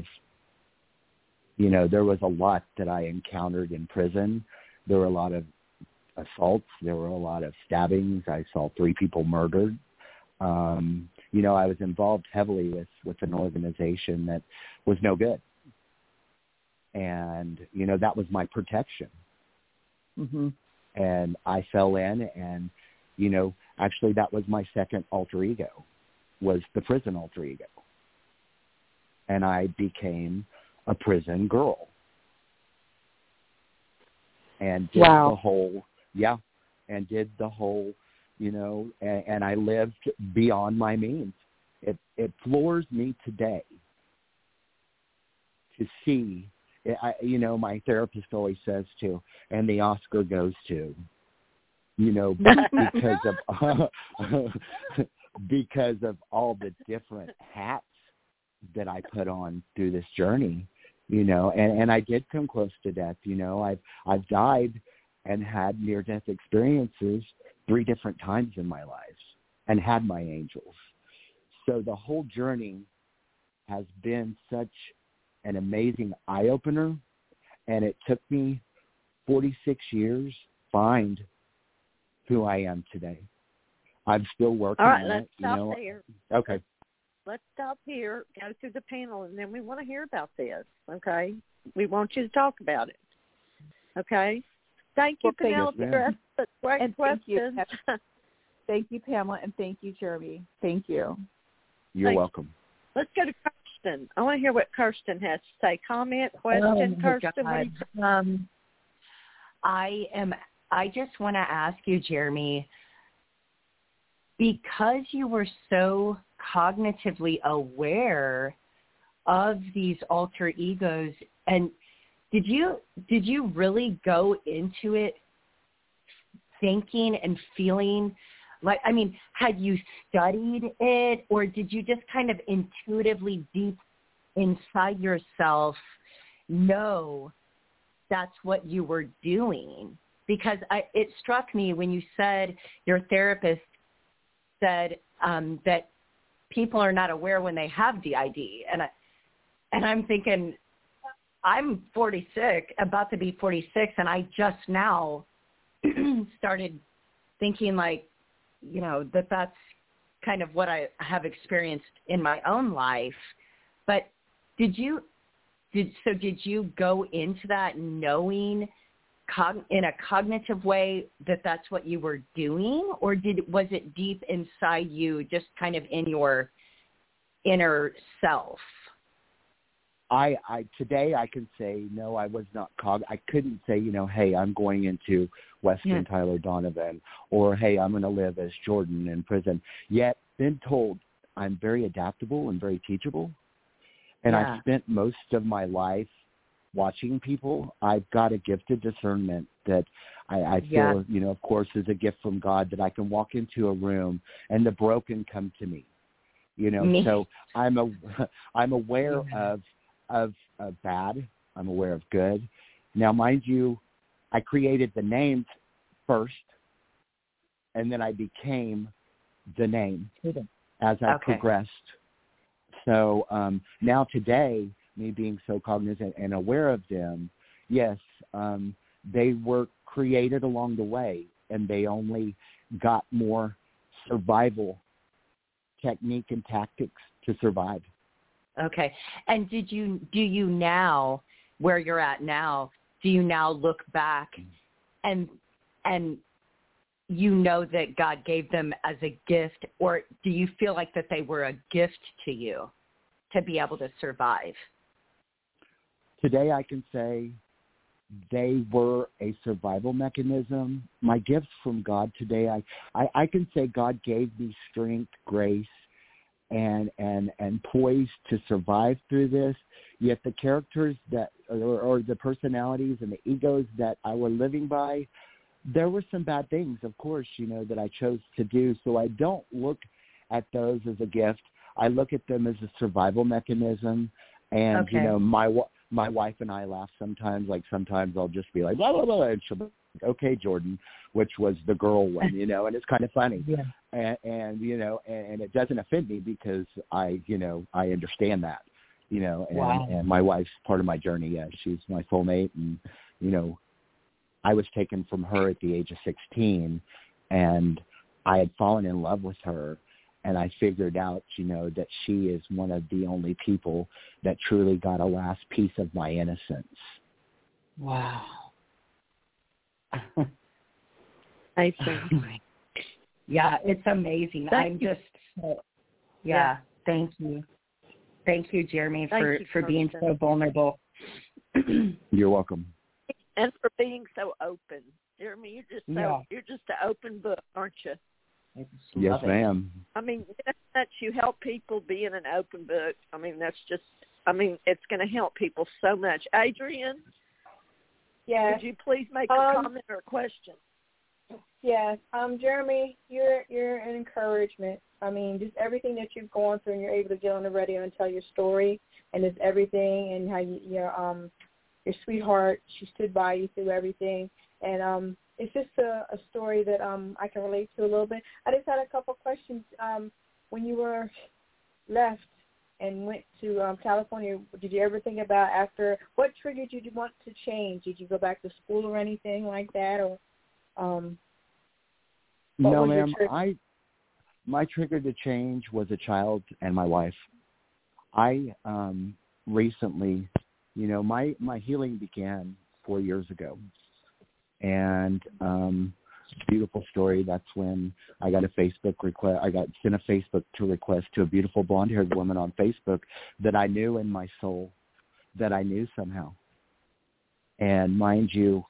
You know, there was a lot that I encountered in prison. There were a lot of assaults. There were a lot of stabbings. I saw three people murdered. Um, you know, I was involved heavily with, with an organization that was no good. And, you know, that was my protection. Mm-hmm. And I fell in and, you know, actually that was my second alter ego, was the prison alter ego. And I became a prison girl. And did wow. the whole, yeah, and did the whole, you know, and, and I lived beyond my means. It it floors me today to see, I, you know, my therapist always says to, and the Oscar goes to, you know, because of because of all the different hats that I put on through this journey, you know, and, and I did come close to death. You know, I've I've died and had near-death experiences three different times in my life and had my angels. So the whole journey has been such an amazing eye-opener, and it took me forty-six years to find who I am today. I'm still working All right, on let's it. stop you know. there. Okay. Let's stop here, go through the panel, and then we want to hear about this, okay? We want you to talk about it, okay? Thank you, well, Penelope. Yes, That's great and question. Thank you, thank you, Pamela, and thank you, Jeremy. Thank you. You're Thank welcome. You. Let's go to Kirsten. I want to hear what Kirsten has to say. Comment, question, oh, Kirsten. What do you um, I am. I just want to ask you, Jeremy, because you were so cognitively aware of these alter egos, and did you did you really go into it thinking and feeling like, I mean, had you studied it, or did you just kind of intuitively deep inside yourself know that's what you were doing? Because I, it struck me when you said your therapist said um, that people are not aware when they have D I D, and I, and I'm thinking, I'm forty-six, about to be forty-six, and I just now started thinking like, you know, that that's kind of what I have experienced in my own life. But did you, did so did you go into that knowing cog, in a cognitive way that that's what you were doing, or did was it deep inside you, just kind of in your inner self? I, I today I can say no, I was not cog. I couldn't say, you know, hey, I'm going into Western yeah. Tyler Donovan, or hey, I'm going to live as Jordan in prison. Yet been told I'm very adaptable and very teachable, and yeah. I've spent most of my life watching people. I've got a gifted discernment that I, I feel, yeah. you know, of course, is a gift from God, that I can walk into a room and the broken come to me. You know, me. so I'm a I'm aware yeah. of. Of, of bad. I'm aware of good. Now, mind you, I created the names first, and then I became the name as I okay. progressed. So um, now today, me being so cognizant and aware of them, yes, um, they were created along the way, and they only got more survival technique and tactics to survive. Okay. And did you, do you now, where you're at now, do you now look back and, and you know that God gave them as a gift, or do you feel like that they were a gift to you to be able to survive? Today I can say they were a survival mechanism. My gifts from God today, I, I, I can say God gave me strength, grace, and and and poised to survive through this. Yet the characters that, or, or the personalities and the egos that I were living by, there were some bad things, of course, you know, that I chose to do. So I don't look at those as a gift. I look at them as a survival mechanism. And, okay. you know, my my wife and I laugh sometimes. Like sometimes I'll just be like, blah, blah, blah, and she'll be like, okay, Jordan, which was the girl one, you know, and it's kind of funny. Yeah. And, and, you know, and, and it doesn't offend me because I, you know, I understand that, you know, and, wow. and my wife's part of my journey. Yeah, she's my soulmate. And, you know, I was taken from her at the age of sixteen, and I had fallen in love with her. And I figured out, you know, that she is one of the only people that truly got a last piece of my innocence. Wow. I see. Yeah, it's amazing. Thank I'm you. just, yeah, yeah, thank you. Thank you, Jeremy, thank for, you, for being so vulnerable. You're welcome. And for being so open. Jeremy, you're just so, yeah. you're just an open book, aren't you? Yes, ma'am. I mean, that you help people being an open book. I mean, that's just, I mean, it's going to help people so much. Adrienne? Yes. Could you please make a um, comment or a question? Yes. Um, Jeremy, you're you're an encouragement. I mean, just everything that you've gone through, and you're able to get on the radio and tell your story, and it's everything, and how you, your um your sweetheart, she stood by you through everything, and um. It's just a, a story that um, I can relate to a little bit. I just had a couple questions. Um, when you were left and went to um, California, did you ever think about after, what triggered you to want to change? Did you go back to school or anything like that? Or um, No, ma'am. I my trigger to change was a child and my wife. I um, recently, you know, my, my healing began four years ago. And um, beautiful story. That's when I got a Facebook request. I got sent a Facebook to request to a beautiful blonde-haired woman on Facebook that I knew in my soul, that I knew somehow. And mind you,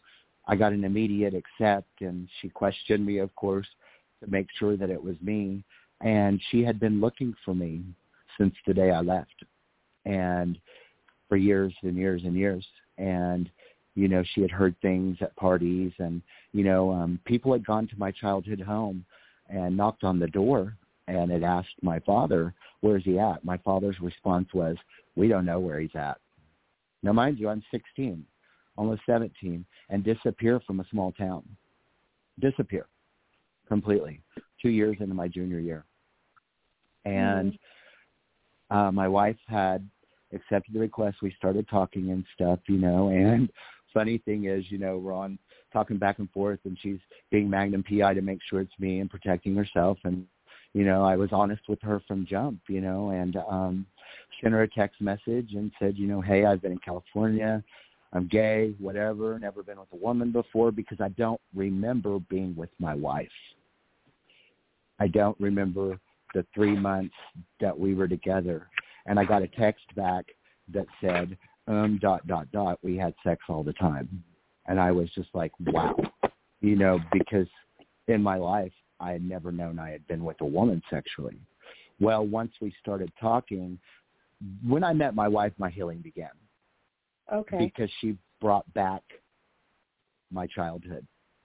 I got an immediate accept, and she questioned me, of course, to make sure that it was me. And she had been looking for me since the day I left, and for years and years and years. And, you know, she had heard things at parties, and, you know, um, people had gone to my childhood home and knocked on the door and had asked my father, where's he at? My father's response was, we don't know where he's at. Now, mind you, I'm sixteen, almost seventeen, and disappear from a small town. Disappear completely. Two years into my junior year. And mm-hmm. uh, my wife had accepted the request. We started talking and stuff, you know, and funny thing is, you know, we're on talking back and forth, and she's being Magnum P I to make sure it's me and protecting herself. And, you know, I was honest with her from jump, you know, and um, sent her a text message and said, you know, hey, I've been in California. I'm gay, whatever, never been with a woman before, because I don't remember being with my wife. I don't remember the three months that we were together. And I got a text back that said, um, dot, dot, dot, we had sex all the time. And I was just like, wow, you know, because in my life, I had never known I had been with a woman sexually. Well, once we started talking, when I met my wife, my healing began. Okay. Because she brought back my childhood.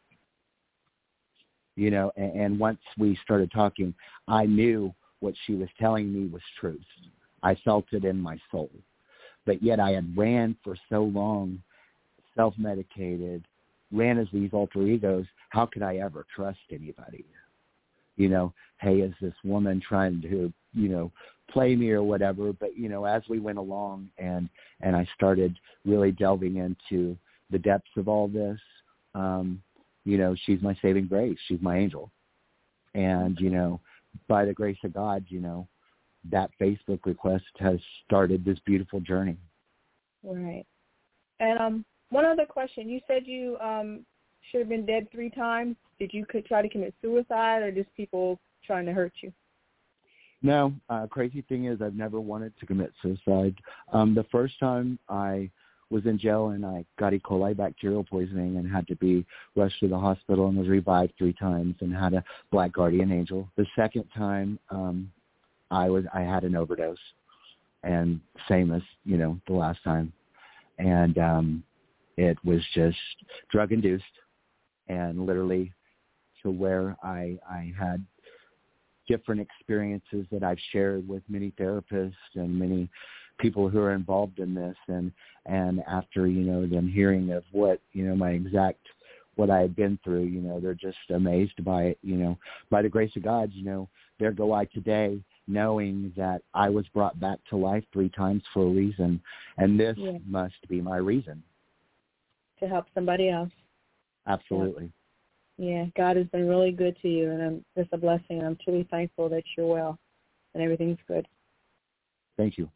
You know, and, and once we started talking, I knew what she was telling me was truth. I felt it in my soul. But yet I had ran for so long, self-medicated, ran as these alter egos. How could I ever trust anybody? You know, hey, is this woman trying to, you know, play me or whatever? But, you know, as we went along and, and I started really delving into the depths of all this, um, you know, she's my saving grace. She's my angel. And, you know, by the grace of God, you know, that Facebook request has started this beautiful journey. Right. And um, one other question. You said you um, should have been dead three times. Did you could try to commit suicide, or just people trying to hurt you? No. Uh, crazy thing is I've never wanted to commit suicide. Um, the first time I was in jail and I got E. coli bacterial poisoning and had to be rushed to the hospital and was revived three times and had a black guardian angel. The second time um, I was I had an overdose, and same as, you know, the last time. And um, it was just drug-induced, and literally to where I, I had different experiences that I've shared with many therapists and many people who are involved in this. And, and after, you know, them hearing of what, you know, my exact, what I had been through, you know, they're just amazed by it, you know, by the grace of God, you know, there go I today, knowing that I was brought back to life three times for a reason. And this yeah. must be my reason. To help somebody else. Absolutely. Yeah. yeah, God has been really good to you, and I'm, it's a blessing. And I'm truly thankful that you're well and everything's good. Thank you.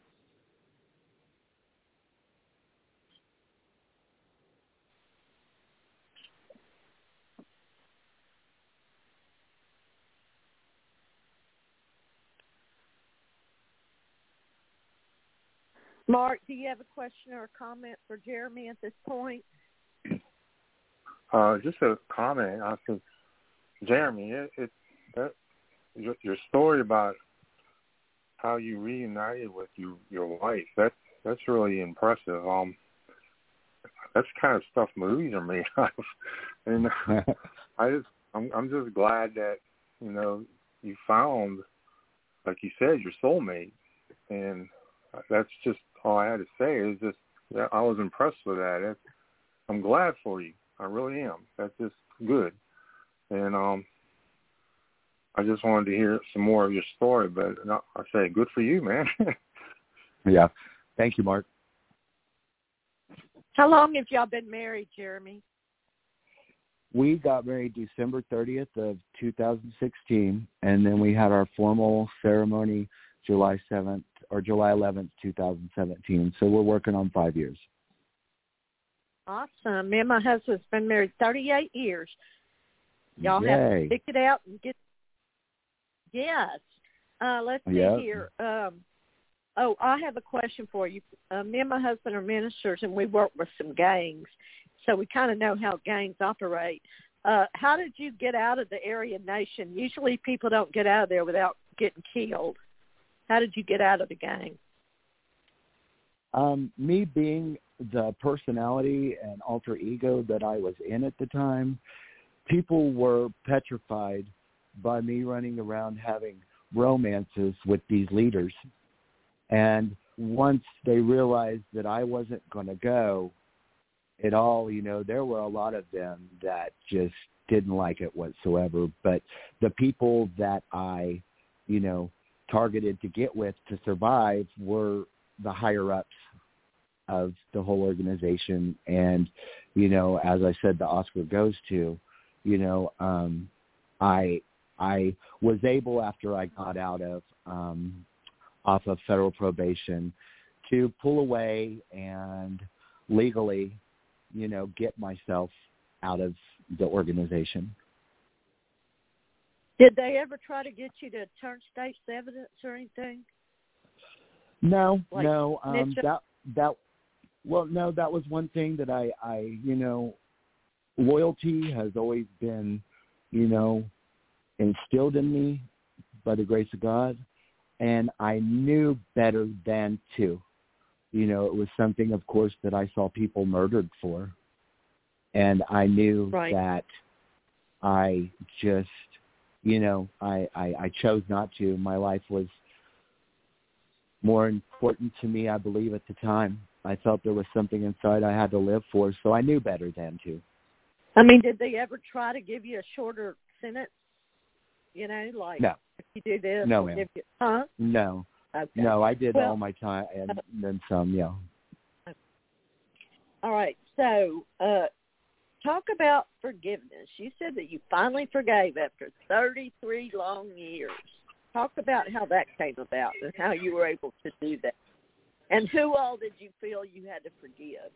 Mark, do you have a question or a comment for Jeremy at this point? Uh, just a comment. I think, Jeremy, it, it that your, your story about how you reunited with you, your wife, that's that's really impressive. Um, that's the kind of stuff movies are made of, and I just I'm I'm just glad that, you know, you found, like you said, your soulmate, and that's just all I had to say. Is just that I was impressed with that. It, I'm glad for you. I really am. That's just good. And um, I just wanted to hear some more of your story. But not, I say, good for you, man. Yeah. Thank you, Mark. How long have y'all been married, Jeremy? We got married December thirtieth of two thousand sixteen, and then we had our formal ceremony July seventh or July eleventh, two thousand seventeen. So we're working on five years. Awesome. Me and my husband's been married thirty-eight years. Y'all Yay. have to stick it out and get. Yes. Uh, let's see yep. here. Um, oh, I have a question for you. Uh, me and my husband are ministers, and we work with some gangs. so we kind of know how gangs operate. Uh, how did you get out of the Aryan Nation? Usually people don't get out of there without getting killed. How did you get out of the gang? Um, me being the personality and alter ego that I was in at the time, people were petrified by me running around having romances with these leaders. And once they realized that I wasn't going to go, it all, you know, there were a lot of them that just didn't like it whatsoever. But the people that I, you know, targeted to get with to survive were the higher ups of the whole organization. And, you know, as I said, the Oscar goes to, you know, um, I I was able, after I got out of um, off of federal probation, to pull away and legally, you know, get myself out of the organization. Did they ever try to get you to turn state's evidence or anything? No, like no. Um, that that well, no, that was one thing that I, I, you know, loyalty has always been, you know, instilled in me by the grace of God, and I knew better than to. You know, it was something, of course, that I saw people murdered for, and I knew right. that I just, you know, I, I, I chose not to. My life was more important to me, I believe, at the time. I felt there was something inside I had to live for, so I knew better than to. I mean, did they ever try to give you a shorter sentence? You know, like no. if you do this, no, we'll ma'am. give you, huh? No, okay. no, I did well, all my time and then some. Yeah. All right, so uh, talk about forgiveness. You said that you finally forgave after thirty-three long years. Talk about how that came about and how you were able to do that. And who all did you feel you had to forgive?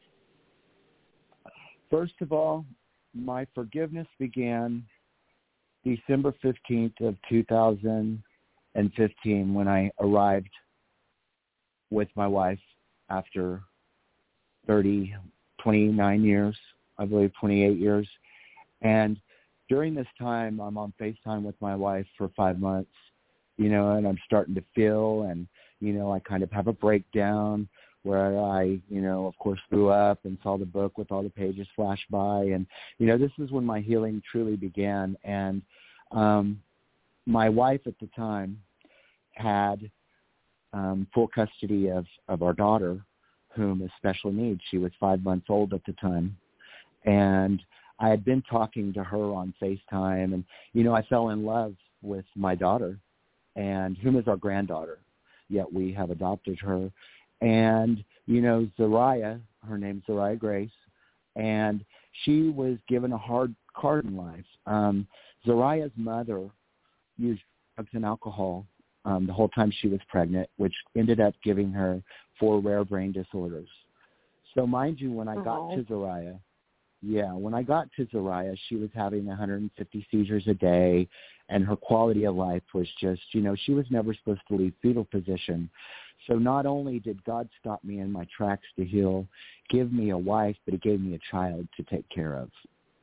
First of all, my forgiveness began December fifteenth of two thousand fifteen when I arrived with my wife after thirty, twenty-nine years, I believe twenty-eight years. And during this time, I'm on FaceTime with my wife for five months, you know, and I'm starting to feel, and, you know, I kind of have a breakdown where I, you know, of course, grew up and saw the book with all the pages flash by. And, you know, this is when my healing truly began. And um, my wife at the time had um, full custody of, of our daughter, whom is special needs. She was five months old at the time. And I had been talking to her on FaceTime, and, you know, I fell in love with my daughter, and whom is our granddaughter, yet we have adopted her. And, you know, Zariah, her name's Zariah Grace, and she was given a hard card in life. Um, Zariah's mother used drugs and alcohol um, the whole time she was pregnant, which ended up giving her four rare brain disorders. So mind you, when I got uh-huh. to Zariah, yeah, when I got to Zariah, she was having one hundred fifty seizures a day, and her quality of life was just, you know, she was never supposed to leave fetal position. So not only did God stop me in my tracks to heal, give me a wife, but he gave me a child to take care of.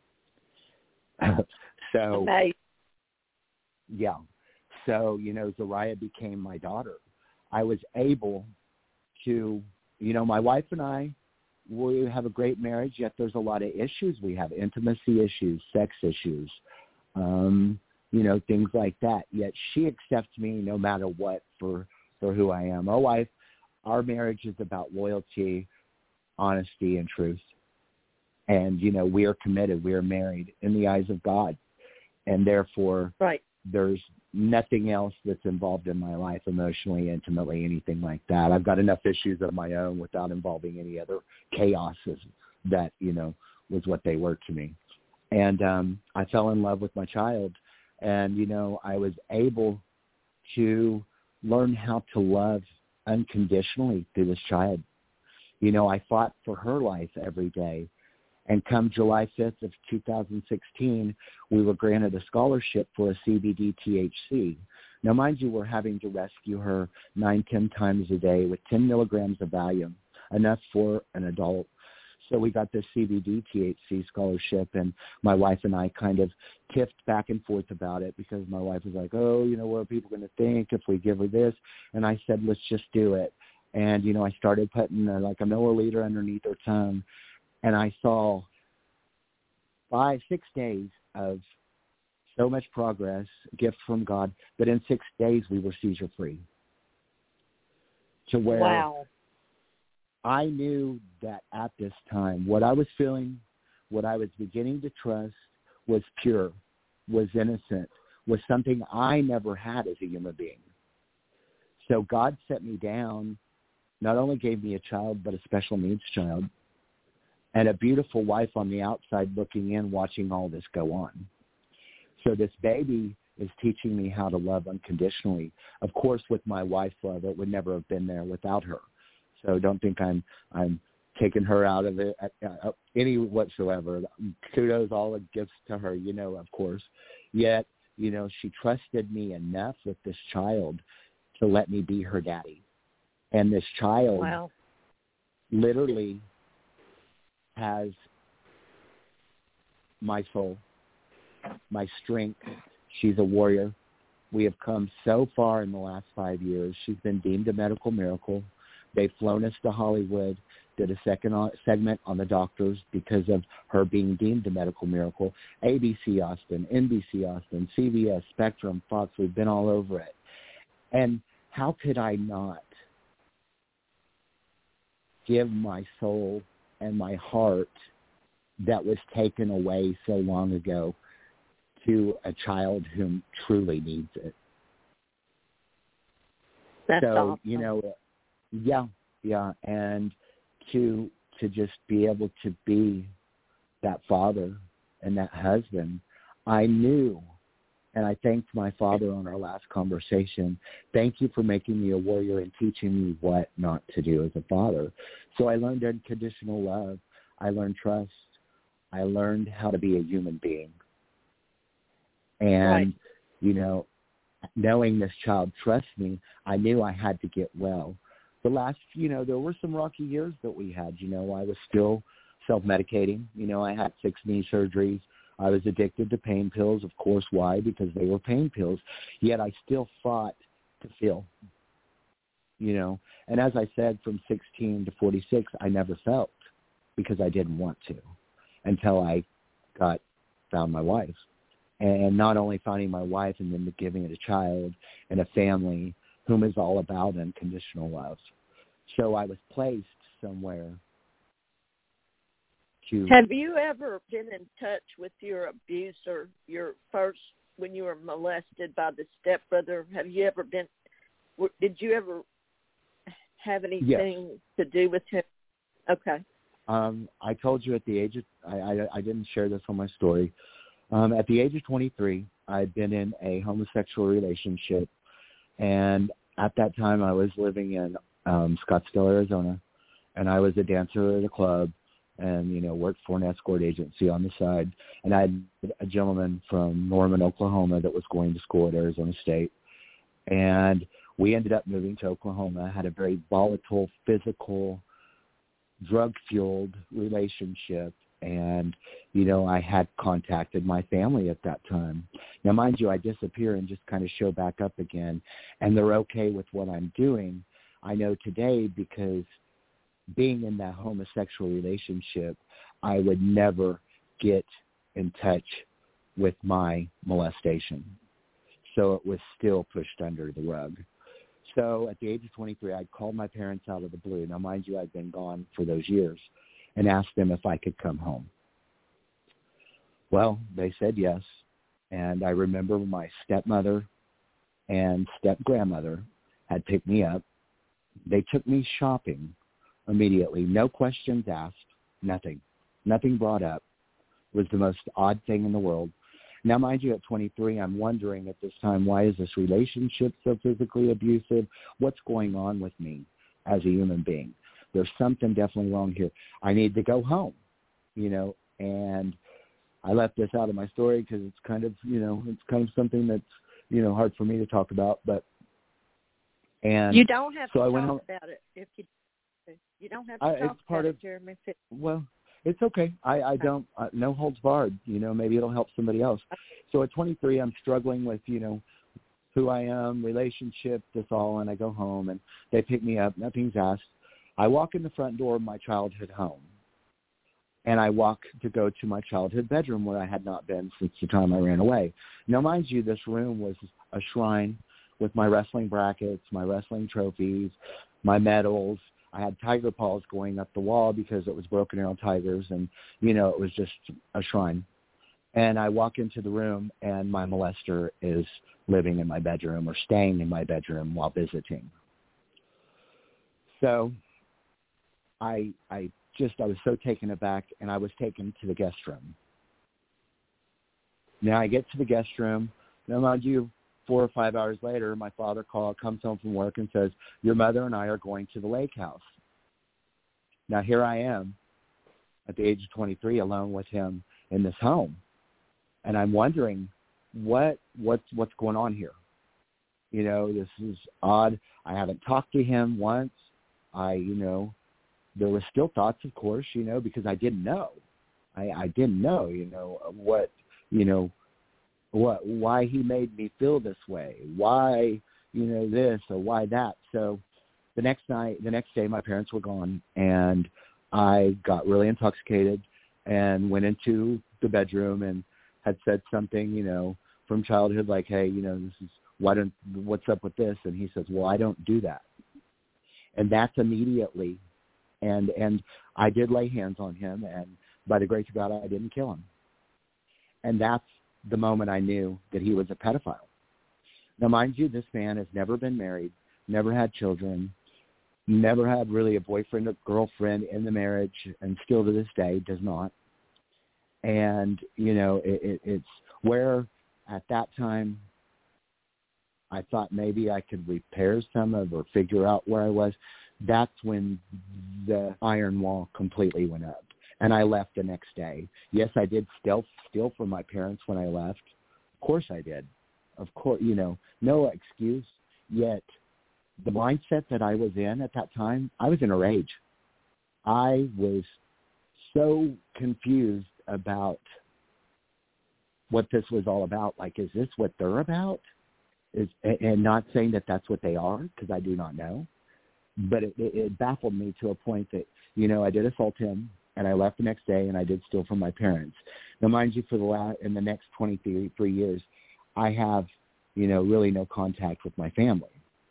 so, Amazing. yeah. So, you know, Zariah became my daughter. I was able to, you know, my wife and I, we have a great marriage, yet there's a lot of issues. We have intimacy issues, sex issues, um, you know, things like that. Yet she accepts me no matter what for, for who I am. Our wife, our marriage is about loyalty, honesty, and truth. And, you know, we are committed. We are married in the eyes of God. And therefore, right. there's nothing else that's involved in my life emotionally, intimately, anything like that. I've got enough issues of my own without involving any other chaoses that, you know, was what they were to me. And um, I fell in love with my child. And, you know, I was able to learn how to love unconditionally through this child. You know, I fought for her life every day. And come July fifth of two thousand sixteen, we were granted a scholarship for a C B D T H C. Now, mind you, we're having to rescue her nine, ten times a day with ten milligrams of Valium, enough for an adult. So we got this C B D T H C scholarship, and my wife and I kind of tiffed back and forth about it because my wife was like, oh, you know, what are people going to think if we give her this? And I said, let's just do it. And, you know, I started putting uh, like a milliliter underneath her tongue, and I saw five, six days of so much progress, gift from God, that in six days we were seizure-free. To where wow. I knew that at this time, what I was feeling, what I was beginning to trust was pure, was innocent, was something I never had as a human being. So God set me down, not only gave me a child, but a special needs child, and a beautiful wife on the outside looking in, watching all this go on. So this baby is teaching me how to love unconditionally. Of course, with my wife's love, it would never have been there without her. So don't think I'm I'm taking her out of it uh, any whatsoever. Kudos, all the gifts to her, you know, of course. Yet, you know, she trusted me enough with this child to let me be her daddy. And this child wow. literally has my soul, my strength. She's a warrior. We have come so far in the last five years. She's been deemed a medical miracle. They've flown us to Hollywood, did a second on, segment on the doctors because of her being deemed a medical miracle. A B C Austin, N B C Austin, C B S, Spectrum, Fox, we've been all over it. And how could I not give my soul and my heart that was taken away so long ago to a child whom truly needs it? That's so, awesome. you know, yeah, yeah, and to to just be able to be that father and that husband, I knew, and I thanked my father on our last conversation, thank you for making me a warrior and teaching me what not to do as a father. So I learned unconditional love. I learned trust. I learned how to be a human being. And, right. you know, knowing this child trusts me, I knew I had to get well. The last, you know, there were some rocky years that we had. You know, I was still self-medicating. You know, I had six knee surgeries. I was addicted to pain pills. Of course, why? Because they were pain pills. Yet I still fought to feel, you know. And as I said, from sixteen to forty-six, I never felt because I didn't want to until I got found my wife. And not only finding my wife and then giving it a child and a family whom is all about unconditional love. So I was placed somewhere to... Have you ever been in touch with your abuser, your first, when you were molested by the stepbrother? Have you ever been, did you ever have anything yes. to do with him? Okay. Um, I told you at the age of, I, I, I didn't share this on my story. Um, at the age of twenty-three, I'd been in a homosexual relationship, and at that time I was living in um, Scottsdale, Arizona, and I was a dancer at a club and, you know, worked for an escort agency on the side. And I had a gentleman from Norman, Oklahoma that was going to school at Arizona State, and we ended up moving to Oklahoma. I had a very volatile, physical, drug-fueled relationship. And, you know, I had contacted my family at that time. Now, mind you, I disappear and just kind of show back up again, and they're okay with what I'm doing. I know today because being in that homosexual relationship, I would never get in touch with my molestation. So it was still pushed under the rug. So at the age of twenty-three, I called my parents out of the blue. Now, mind you, I'd been gone for those years, and asked them if I could come home. Well, they said yes, and I remember my stepmother and step-grandmother had picked me up. They took me shopping immediately, no questions asked, nothing, nothing brought up. It was the most odd thing in the world. Now, mind you, at twenty-three, I'm wondering at this time, why is this relationship so physically abusive? What's going on with me as a human being? There's something definitely wrong here. I need to go home, you know, and I left this out of my story because it's kind of, you know, it's kind of something that's, you know, hard for me to talk about, but, and you don't have so to I talk went home, about it if you, you don't have to I, talk it's part about of, it, Jeremy. well, It's okay. I, I don't, uh, no holds barred, you know, maybe it'll help somebody else. So at twenty-three, I'm struggling with, you know, who I am, relationship, this all, and I go home and they pick me up, nothing's asked. I walk in the front door of my childhood home and I walk to go to my childhood bedroom where I had not been since the time I ran away. Now, mind you, this room was a shrine with my wrestling brackets, my wrestling trophies, my medals. I had tiger paws going up the wall because it was Broken Arrow Tigers, and, you know, it was just a shrine. And I walk into the room, and my molester is living in my bedroom or staying in my bedroom while visiting. So I I just, I was so taken aback, and I was taken to the guest room. Now I get to the guest room. Now, mind you, four or five hours later, my father call, comes home from work and says, your mother and I are going to the lake house. Now here I am at the age of twenty-three alone with him in this home. And I'm wondering what what's what's going on here. You know, this is odd. I haven't talked to him once. I, you know, there were still thoughts, of course, you know, because I didn't know. I, I didn't know, you know, what, you know, what why he made me feel this way, why, you know, this or why that. So the next night, the next day, my parents were gone, and I got really intoxicated and went into the bedroom and had said something, you know, from childhood, like, hey, you know, this is, why don't, what's up with this? And he says, well, I don't do that. And that's immediately, and and I did lay hands on him, and by the grace of God, I didn't kill him. And that's the moment I knew that he was a pedophile. Now, mind you, this man has never been married, never had children, never had really a boyfriend or girlfriend in the marriage, and still to this day does not. And, you know, it, it, it's where at that time I thought maybe I could repair some of or figure out where I was. That's when the iron wall completely went up. And I left the next day. Yes, I did steal, steal from my parents when I left. Of course I did. Of course, you know, no excuse. Yet the mindset that I was in at that time, I was in a rage. I was so confused about what this was all about. Like, is this what they're about? Is, and not saying that that's what they are, because I do not know. But it, it, it baffled me to a point that, you know, I did assault him, and I left the next day, and I did steal from my parents. Now, mind you, for the last, in the next twenty-three years, I have, you know, really no contact with my family.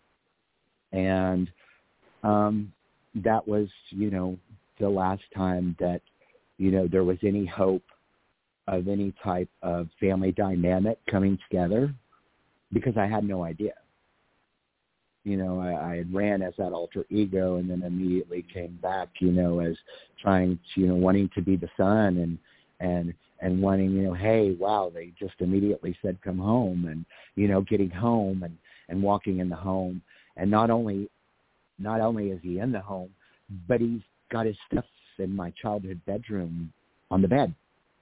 And um, that was, you know, the last time that, you know, there was any hope of any type of family dynamic coming together, because I had no idea. You know, I, I had ran as that alter ego, and then immediately came back, you know, as trying to, you know, wanting to be the son, and and and wanting, you know, hey, wow, they just immediately said come home, and, you know, getting home and, and walking in the home. And not only not only is he in the home, but he's got his stuff in my childhood bedroom on the bed.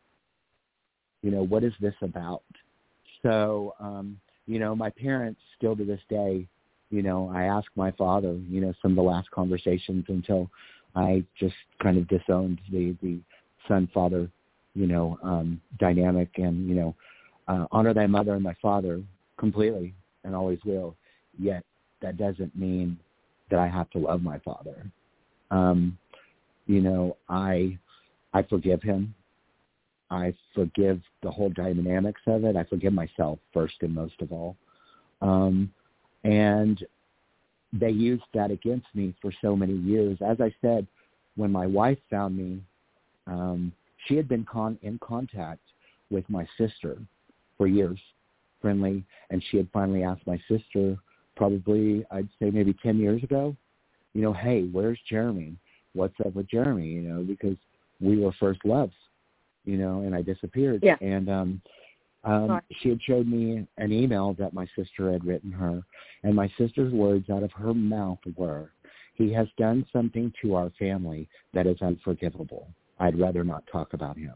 You know, what is this about? So, um, you know, my parents still to this day, you know, I asked my father, you know, some of the last conversations until I just kind of disowned the, the son-father, you know, um, dynamic, and, you know, uh, honor thy mother and thy father completely and always will. Yet that doesn't mean that I have to love my father. Um, you know, I I forgive him. I forgive the whole dynamics of it. I forgive myself first and most of all. Um, and they used that against me for so many years. As I said, when my wife found me, um, she had been con- in contact with my sister for years, friendly, and she had finally asked my sister, probably, I'd say maybe ten years ago, you know, hey, where's Jeremy? What's up with Jeremy? You know, because we were first loves, you know, and I disappeared. Yeah. And um, um, she had showed me an email that my sister had written her, and my sister's words out of her mouth were, he has done something to our family that is unforgivable. I'd rather not talk about him.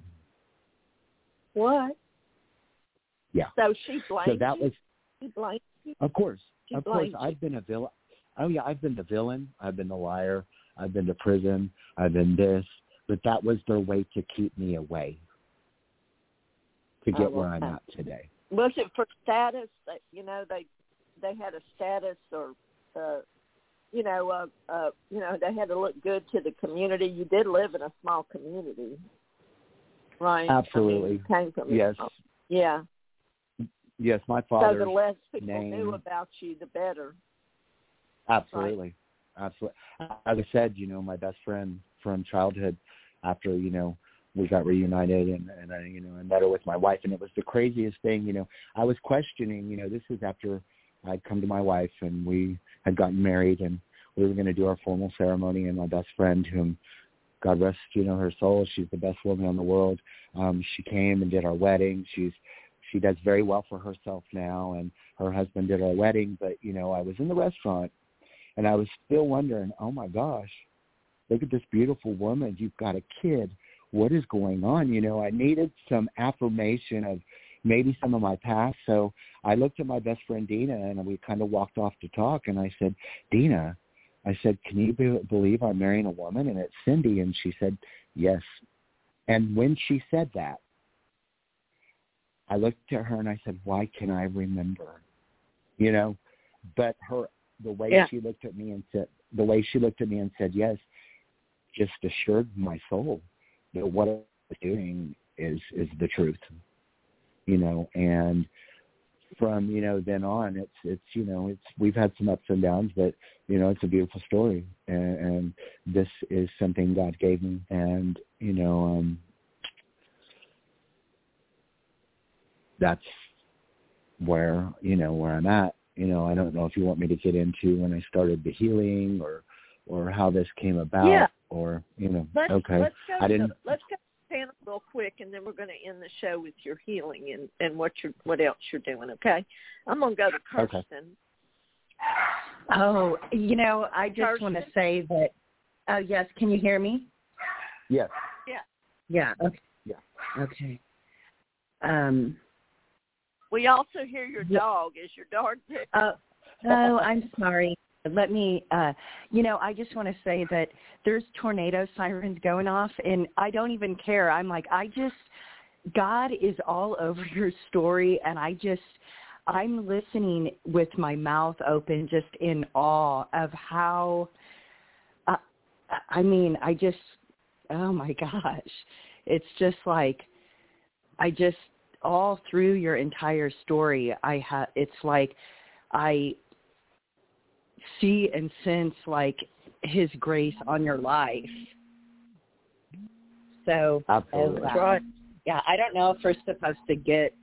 What? Yeah. So she blamed So that you? was, She blamed you? of course, She of course, blamed I've you. been a villain. Oh, yeah, I've been the villain. I've been the liar. I've been to prison. I've been this. but that was their way to keep me away, to get oh, where I'm okay. at today. Was it for status? That, you know, they they had a status, or uh, you know, uh, uh, you know, they had to look good to the community. You did live in a small community, right? Absolutely. I mean, came from yes. Small, yeah. Yes, my father's So the less people name, knew about you, the better. Absolutely. Right? Absolutely. As I said, you know, my best friend from childhood, after, you know, we got reunited and, and I, you know, I met her with my wife, and it was the craziest thing. You know, I was questioning, you know, this is after I'd come to my wife and we had gotten married and we were going to do our formal ceremony, and my best friend, whom God rest, you know, her soul, she's the best woman in the world. Um, she came and did our wedding. She's, she does very well for herself now, and her husband did our wedding. But, you know, I was in the restaurant and I was still wondering, oh my gosh, look at this beautiful woman. You've got a kid. What is going on? You know, I needed some affirmation of maybe some of my past. So I looked at my best friend, Dina, and we kind of walked off to talk. And I said, Dina, I said, can you be, believe I'm marrying a woman? And it's Cindy. And she said, yes. And when she said that, I looked at her and I said, why can I remember? You know, but her, the way yeah. she looked at me and said, the way she looked at me and said, yes, just assured my soul that what I was doing is, is the truth, you know, and from, you know, then on, it's, it's, you know, it's, we've had some ups and downs, but, you know, it's a beautiful story. And, and this is something God gave me. And, you know, um, that's where, you know, where I'm at. You know, I don't know if you want me to get into when I started the healing or, or how this came about, yeah. or, you know, let's, okay. Let's go I didn't. To, let's go to Santa real quick, and then we're going to end the show with your healing and, and what you're, what else you're doing. Okay. I'm going to go to Kirsten. Okay. Oh, you know, I just Kirsten? want to say that, uh, yes, can you hear me? Yes. Yeah. Yeah. Okay. Yeah. Okay. Um, We also hear your dog. Is your dog there? Uh, oh, I'm sorry. Let me, uh, you know, I just want to say that there's tornado sirens going off, and I don't even care. I'm like, I just, God is all over your story, and I just, I'm listening with my mouth open, just in awe of how, uh, I mean, I just, oh my gosh. It's just like, I just, all through your entire story, I ha- it's like I see and sense like His grace on your life. So, absolutely, uh, right. Yeah, I don't know if we're supposed to get.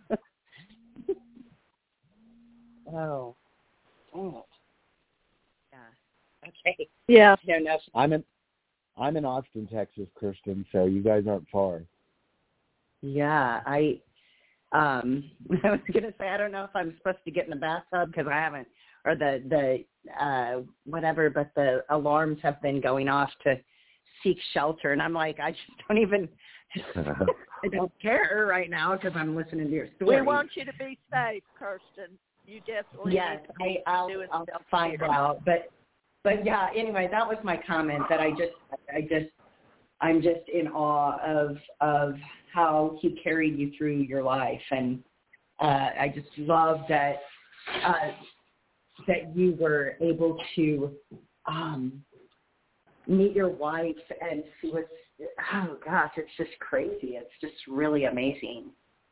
oh, oh, yeah, okay, yeah. No, no. I'm in, I'm in Austin, Texas, Kirsten. So you guys aren't far. Yeah, I. Um, I was going to say, I don't know if I'm supposed to get in the bathtub because I haven't, or the, the uh, whatever, but the alarms have been going off to seek shelter. And I'm like, I just don't even, I don't care right now because I'm listening to your story. We want you to be safe, Kirsten. You definitely yes, need to be I, I'll, doing I'll self-care. find out. But, but yeah, anyway, that was my comment that I just, I just, I'm just in awe of, of how He carried you through your life. And uh, I just love that, uh, that you were able to um, meet your wife and see what's, oh gosh, it's just crazy. It's just really amazing.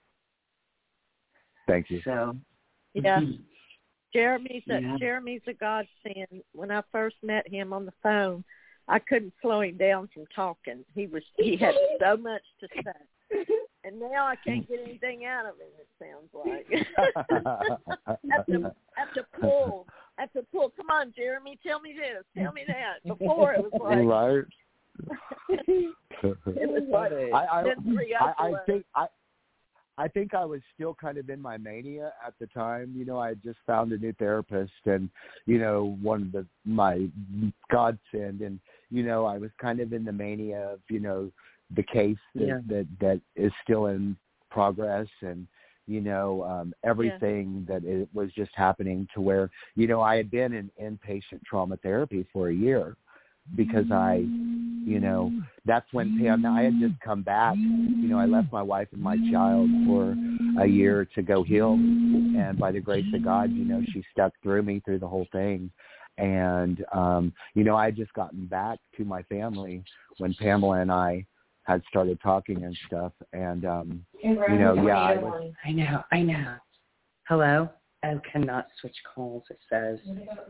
Thank you. So, yeah. Mm-hmm. Jeremy's a, yeah. Jeremy's a godsend. When I first met him on the phone, I couldn't slow him down from talking. He was he had so much to say, and now I can't get anything out of him. It sounds like I have to have to pull, I have to pull. Come on, Jeremy, tell me this, tell me that. Before it was like right. it was like I I, three I, I think I. I think I was still kind of in my mania at the time. You know, I had just found a new therapist, and, you know, one of the, my godsend, and, you know, I was kind of in the mania of, you know, the case that, yeah. that, that is still in progress, and, you know, um, everything yeah. that it was just happening to where, you know, I had been in inpatient trauma therapy for a year because I you know, that's when Pam, I had just come back. You know, I left my wife and my child for a year to go heal. And by the grace of God, you know, she stuck through me through the whole thing. And, um, you know, I had just gotten back to my family when Pamela and I had started talking and stuff. And, um, you know, yeah. I, was, I know, I know. Hello? Oh, cannot switch calls, it says.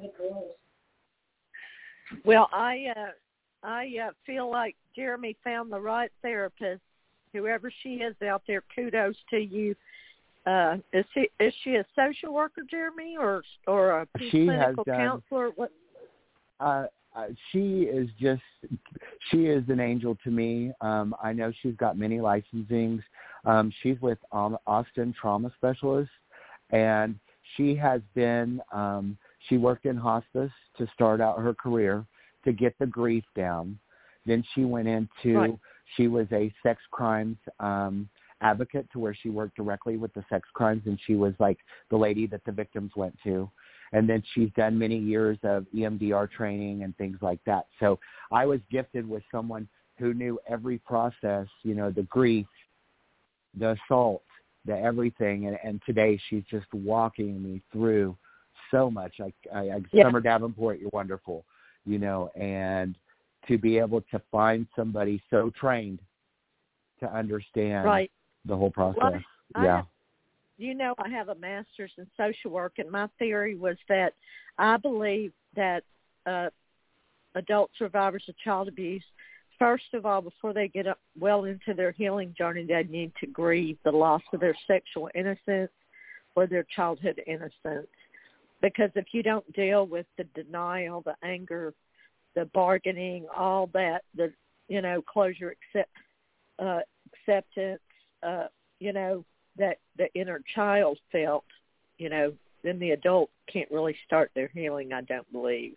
Well, I uh, I uh, feel like Jeremy found the right therapist. Whoever she is out there, kudos to you. Uh, is she is she a social worker, Jeremy, or or a she clinical has done, counselor? What? Uh, uh, she is just she is an angel to me. Um, I know she's got many licensings. Um, she's with um, Austin Trauma Specialists, and she has been. Um, she worked in hospice to start out her career to get the grief down. Then she went into. Right. She was a sex crimes um, advocate to where she worked directly with the sex crimes, and she was like the lady that the victims went to. And then she's done many years of E M D R training and things like that. So I was gifted with someone who knew every process, you know, the grief, the assault, the everything. And, and today she's just walking me through so much. I, I, I yeah. Summer Davenport, you're wonderful, you know, and to be able to find somebody so trained to understand right. the whole process. Well, I, yeah. I, you know, I have a master's in social work, and my theory was that I believe that uh, adult survivors of child abuse, first of all, before they get up well into their healing journey, they need to grieve the loss of their sexual innocence or their childhood innocence. Because if you don't deal with the denial, the anger, the bargaining, all that, the, you know, closure, accept, uh, acceptance, uh, you know, that the inner child felt, you know, then the adult can't really start their healing, I don't believe.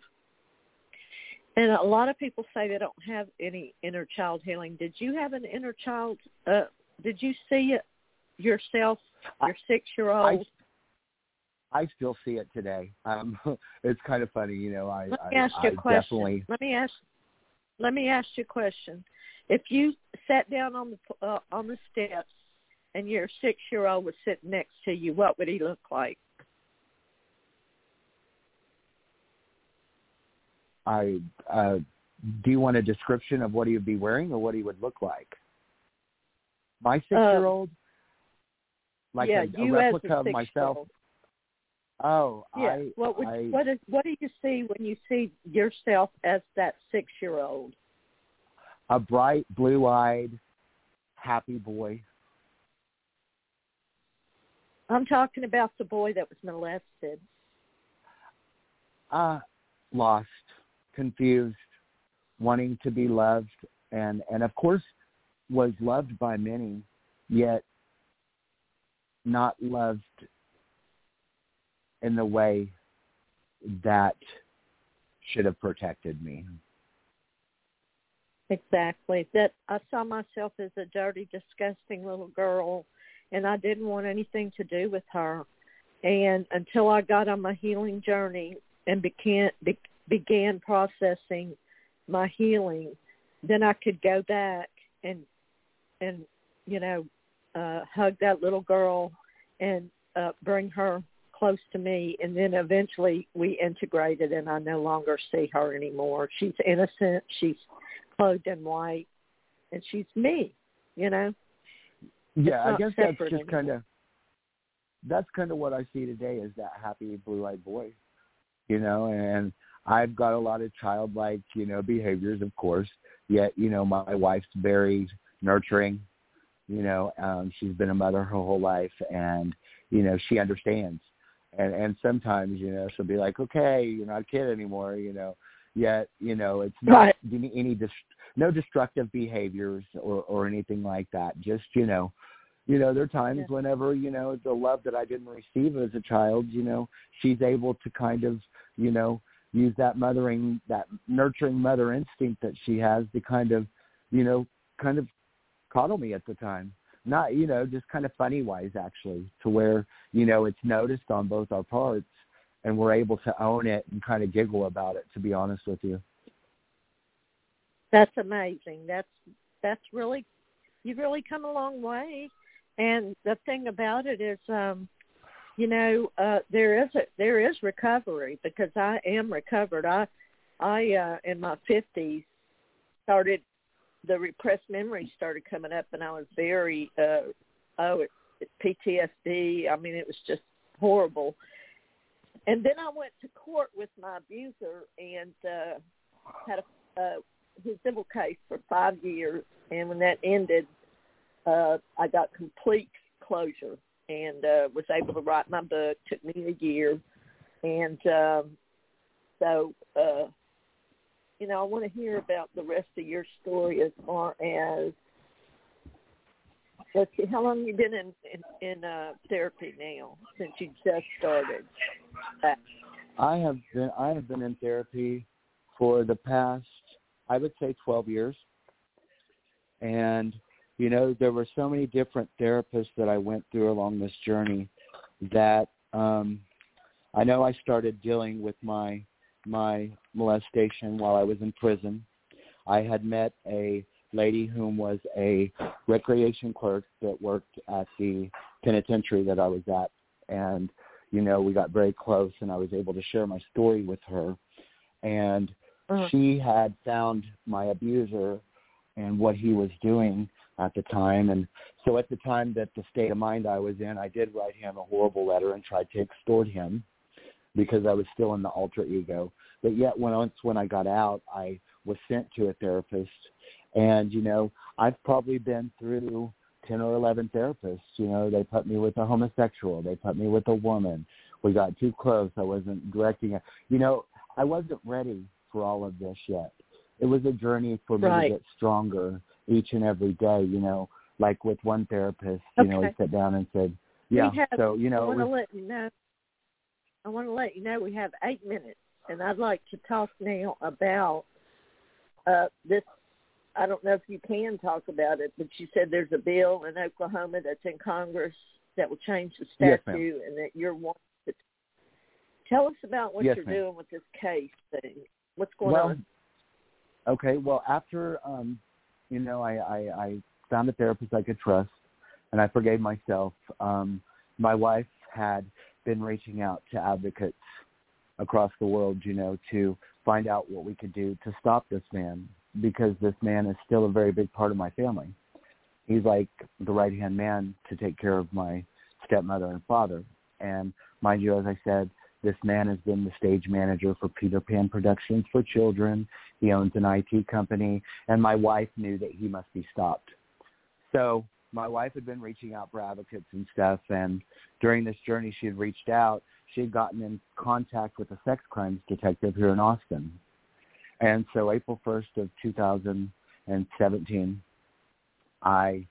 And a lot of people say they don't have any inner child healing. Did you have an inner child? Uh, did you see it yourself, your six-year-old? I, I still see it today. Um, it's kind of funny, you know. I, Let me I, ask you I a question. Definitely... Let me ask. Let me ask you a question. If you sat down on the uh, on the steps and your six-year-old was sitting next to you, what would he look like? I uh, do you want a description of what he would be wearing or what he would look like? My six-year-old, um, like yeah, a, a you replica as a of myself. Oh, yeah. I, what would I, what is what do you see when you see yourself as that six-year-old? A bright, blue-eyed, happy boy. I'm talking about the boy that was molested. Uh, lost, confused, wanting to be loved, and, and of course was loved by many, yet not loved in the way that should have protected me. Exactly. That I saw myself as a dirty, disgusting little girl, and I didn't want anything to do with her. And until I got on my healing journey and began be, began processing my healing, then I could go back and and you know uh, hug that little girl and uh, bring her close to me. And then eventually we integrated, and I no longer see her anymore. She's innocent. She's clothed in white, and she's me, you know. Yeah, I guess that's just anymore. kind of that's kind of what I see today is that happy blue-eyed boy, you know. And I've got a lot of childlike, you know, behaviors, of course. Yet, you know, my wife's very nurturing. You know, um, she's been a mother her whole life, and you know, she understands. And and sometimes, you know, she'll be like, "Okay, you're not a kid anymore," you know. Yet, you know, it's not right. any, any dist- no destructive behaviors or, or anything like that. Just, you know, you know, there are times yeah. whenever, you know, the love that I didn't receive as a child, you know, she's able to kind of, you know, use that mothering, that nurturing mother instinct that she has to kind of, you know, kind of coddle me at the time. Not, you know, just kind of funny wise, actually, to where, you know, it's noticed on both our parts. And we're able to own it and kind of giggle about it, to be honest with you. That's amazing. That's that's really, you've really come a long way. And the thing about it is, um, you know, uh, there is a, there is recovery, because I am recovered. I I uh, in my fifties started, the repressed memories started coming up, and I was very uh, oh it, it, P T S D. I mean, it was just horrible. And then I went to court with my abuser and uh, had a uh, his civil case for five years. And when that ended, uh, I got complete closure and uh, was able to write my book. Took me a year. And um, so, uh, you know, I want to hear about the rest of your story as far as, let's see, how long have you been in, in, in uh, therapy now, since you just started that? I have been I have been in therapy for the past, I would say, twelve years. And, you know, there were so many different therapists that I went through along this journey that um, I know I started dealing with my my molestation while I was in prison. I had met a lady whom was a recreation clerk that worked at the penitentiary that I was at. And, you know, we got very close, and I was able to share my story with her. And uh-huh. she had found my abuser and what he was doing at the time. And so at the time that the state of mind I was in, I did write him a horrible letter and tried to extort him because I was still in the alter ego. But yet when, once when I got out, I was sent to a therapist. And, you know, I've probably been through ten or eleven therapists. You know, they put me with a homosexual. They put me with a woman. We got too close. I wasn't directing it. You know, I wasn't ready for all of this yet. It was a journey for me right. to get stronger each and every day, you know, like with one therapist, you okay. know, he sat down and said, yeah, have, so, you know. I want to let you know, I want to let you know we have eight minutes, and I'd like to talk now about uh, this. I don't know if you can talk about it, but you said there's a bill in Oklahoma that's in Congress that will change the statute, yes, and that you're wanting to tell us about what yes, you're ma'am. doing with this case thing. What's going well, on? Okay, well, after, um, you know, I, I, I found a therapist I could trust, and I forgave myself. Um, my wife had been reaching out to advocates across the world, you know, to find out what we could do to stop this man, because this man is still a very big part of my family. He's like the right-hand man to take care of my stepmother and father. And mind you, as I said, this man has been the stage manager for Peter Pan Productions for children. He owns an I T company, and my wife knew that he must be stopped. So my wife had been reaching out for advocates and stuff, and during this journey she had reached out. She had gotten in contact with a sex crimes detective here in Austin. And so April first of two thousand seventeen, I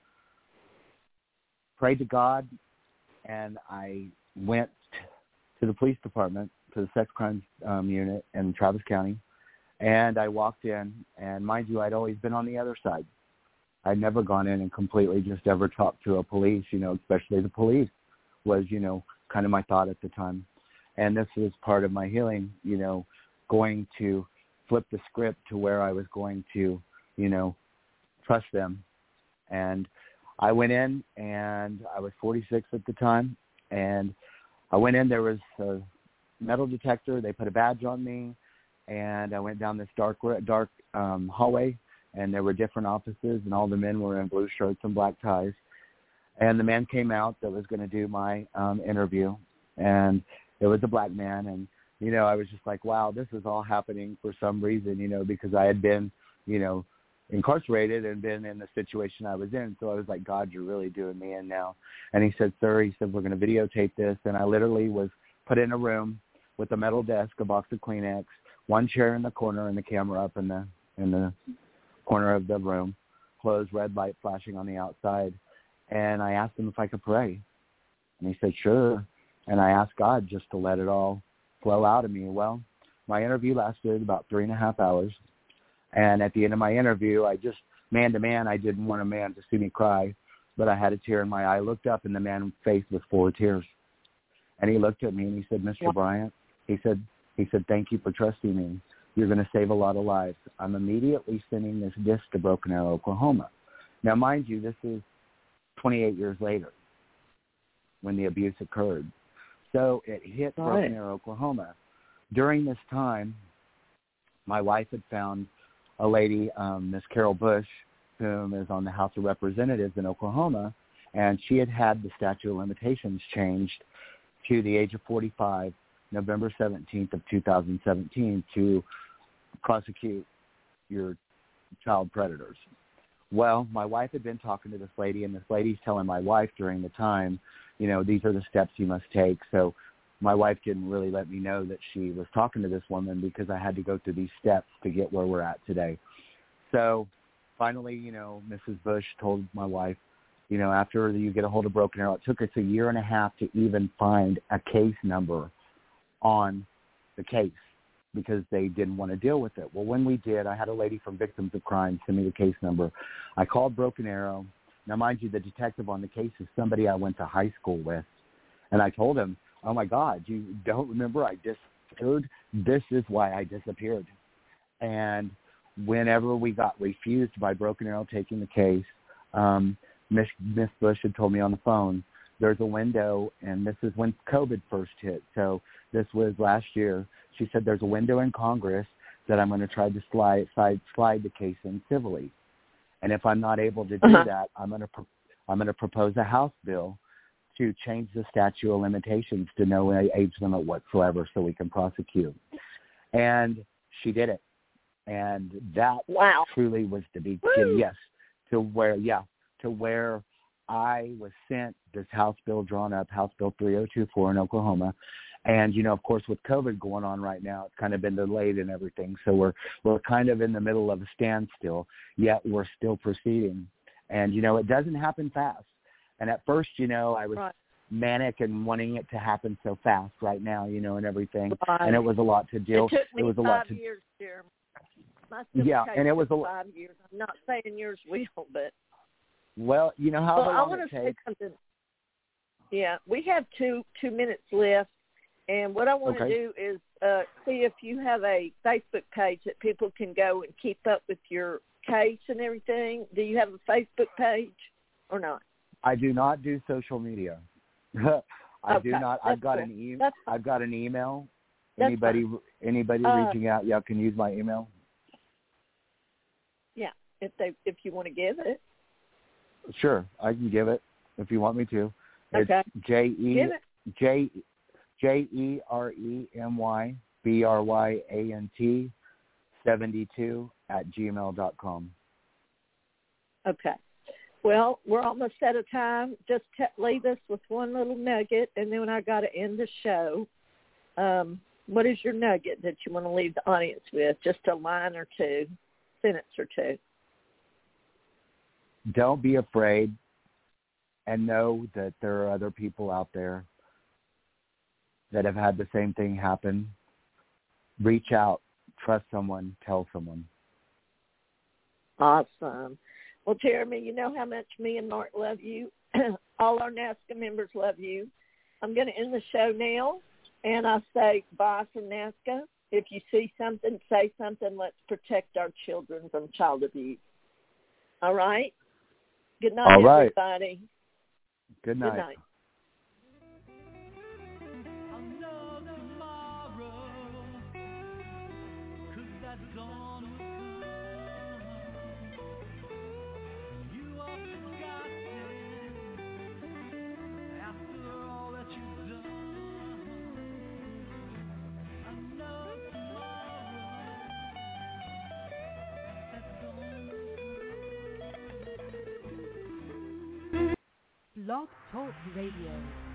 prayed to God, and I went to the police department, to the sex crimes um, unit in Travis County, and I walked in, and mind you, I'd always been on the other side. I'd never gone in and completely just ever talked to a police, you know, especially the police was, you know, kind of my thought at the time. And this was part of my healing, you know, going to flip the script to where I was going to, you know, trust them. And I went in, and I was forty-six at the time, and I went in, there was a metal detector. They put a badge on me, and I went down this dark dark um, hallway, and there were different offices, and all the men were in blue shirts and black ties. And the man came out that was going to do my um, interview, and it was a black man. And, you know, I was just like, wow, this is all happening for some reason, you know, because I had been, you know, incarcerated and been in the situation I was in. So I was like, God, you're really doing me in now. And he said, sir, he said, we're going to videotape this. And I literally was put in a room with a metal desk, a box of Kleenex, one chair in the corner, and the camera up in the in the corner of the room, closed, red light flashing on the outside. And I asked him if I could pray. And he said, sure. And I asked God just to let it all flow out of me. Well, my interview lasted about three and a half hours. And at the end of my interview, I just, man to man, I didn't want a man to see me cry, but I had a tear in my eye. I looked up, and the man's face was full of tears. And he looked at me, and he said, Mister Bryant, he said, he said, thank you for trusting me. You're going to save a lot of lives. I'm immediately sending this disc to Broken Arrow, Oklahoma. Now, mind you, this is twenty-eight years later when the abuse occurred. So it hit All Broken right. Arrow, Oklahoma. During this time, my wife had found a lady, um, Miss Carol Bush, whom is on the House of Representatives in Oklahoma, and she had had the statute of limitations changed to the age of forty-five, November seventeenth of two thousand seventeen, to prosecute your child predators. Well, my wife had been talking to this lady, and this lady's telling my wife during the time, you know, these are the steps you must take. So my wife didn't really let me know that she was talking to this woman because I had to go through these steps to get where we're at today. So finally, you know, Missus Bush told my wife, you know, after you get a hold of Broken Arrow, it took us a year and a half to even find a case number on the case because they didn't want to deal with it. Well, when we did, I had a lady from Victims of Crime send me the case number. I called Broken Arrow. Now, mind you, the detective on the case is somebody I went to high school with. And I told him, oh, my God, you don't remember I disappeared? This is why I disappeared. And whenever we got refused by Broken Arrow taking the case, um, Miss, Miss Bush had told me on the phone, there's a window, and this is when COVID first hit. So this was last year. She said there's a window in Congress that I'm going to try to slide, slide, slide the case in civilly. And if I'm not able to do Uh-huh. that, I'm going to pro- I'm going to propose a House bill to change the statute of limitations to no age limit whatsoever so we can prosecute. And she did it. And that Wow. truly was the beginning, Woo! yes, to where, yeah, to where I was sent this House bill drawn up, House Bill three oh two four in Oklahoma. And, you know, of course, with COVID going on right now, it's kind of been delayed and everything. So we're we're kind of in the middle of a standstill, yet we're still proceeding. And, you know, it doesn't happen fast. And at first, you know, I was Right. manic and wanting it to happen so fast right now, you know, and everything. Right. And it was a lot to deal. It took me it was a five lot to years, Jeremy. My Yeah, case and it was took a- five years. I'm not saying yours will, but Well, you know how well, I long want it to say takes. something. Yeah, we have two two minutes left, and what I want to Okay. do is uh, see if you have a Facebook page that people can go and keep up with your case and everything. Do you have a Facebook page or not? I do not do social media. I do Okay, not. that's I've got cool. an e- That's fine. I've got an email. That's Anybody anybody Uh, reaching out, yeah, can use my email. Yeah, if they if you want to give it. Sure, I can give it if you want me to. It's Okay. J E Give it. J J E R E M Y B R Y A N T seventy two at gmail dot com. Okay. Well, we're almost out of time. Just t- leave us with one little nugget, and then I got to end the show. Um, what is your nugget that you want to leave the audience with? Just a line or two, sentence or two. Don't be afraid, and know that there are other people out there that have had the same thing happen. Reach out, trust someone, tell someone. Awesome. Well, Jeremy, you know how much me and Mark love you. All our NAASCA members love you. I'm going to end the show now, and I say bye from NAASCA. If you see something, say something. Let's protect our children from child abuse. All right? Good night, All right. everybody. Good night. Good night. I'll know tomorrow, 'cause that dawn will come. You are forgotten after all that you've done. I know tomorrow, that dawn will come. Blog Talk Radio.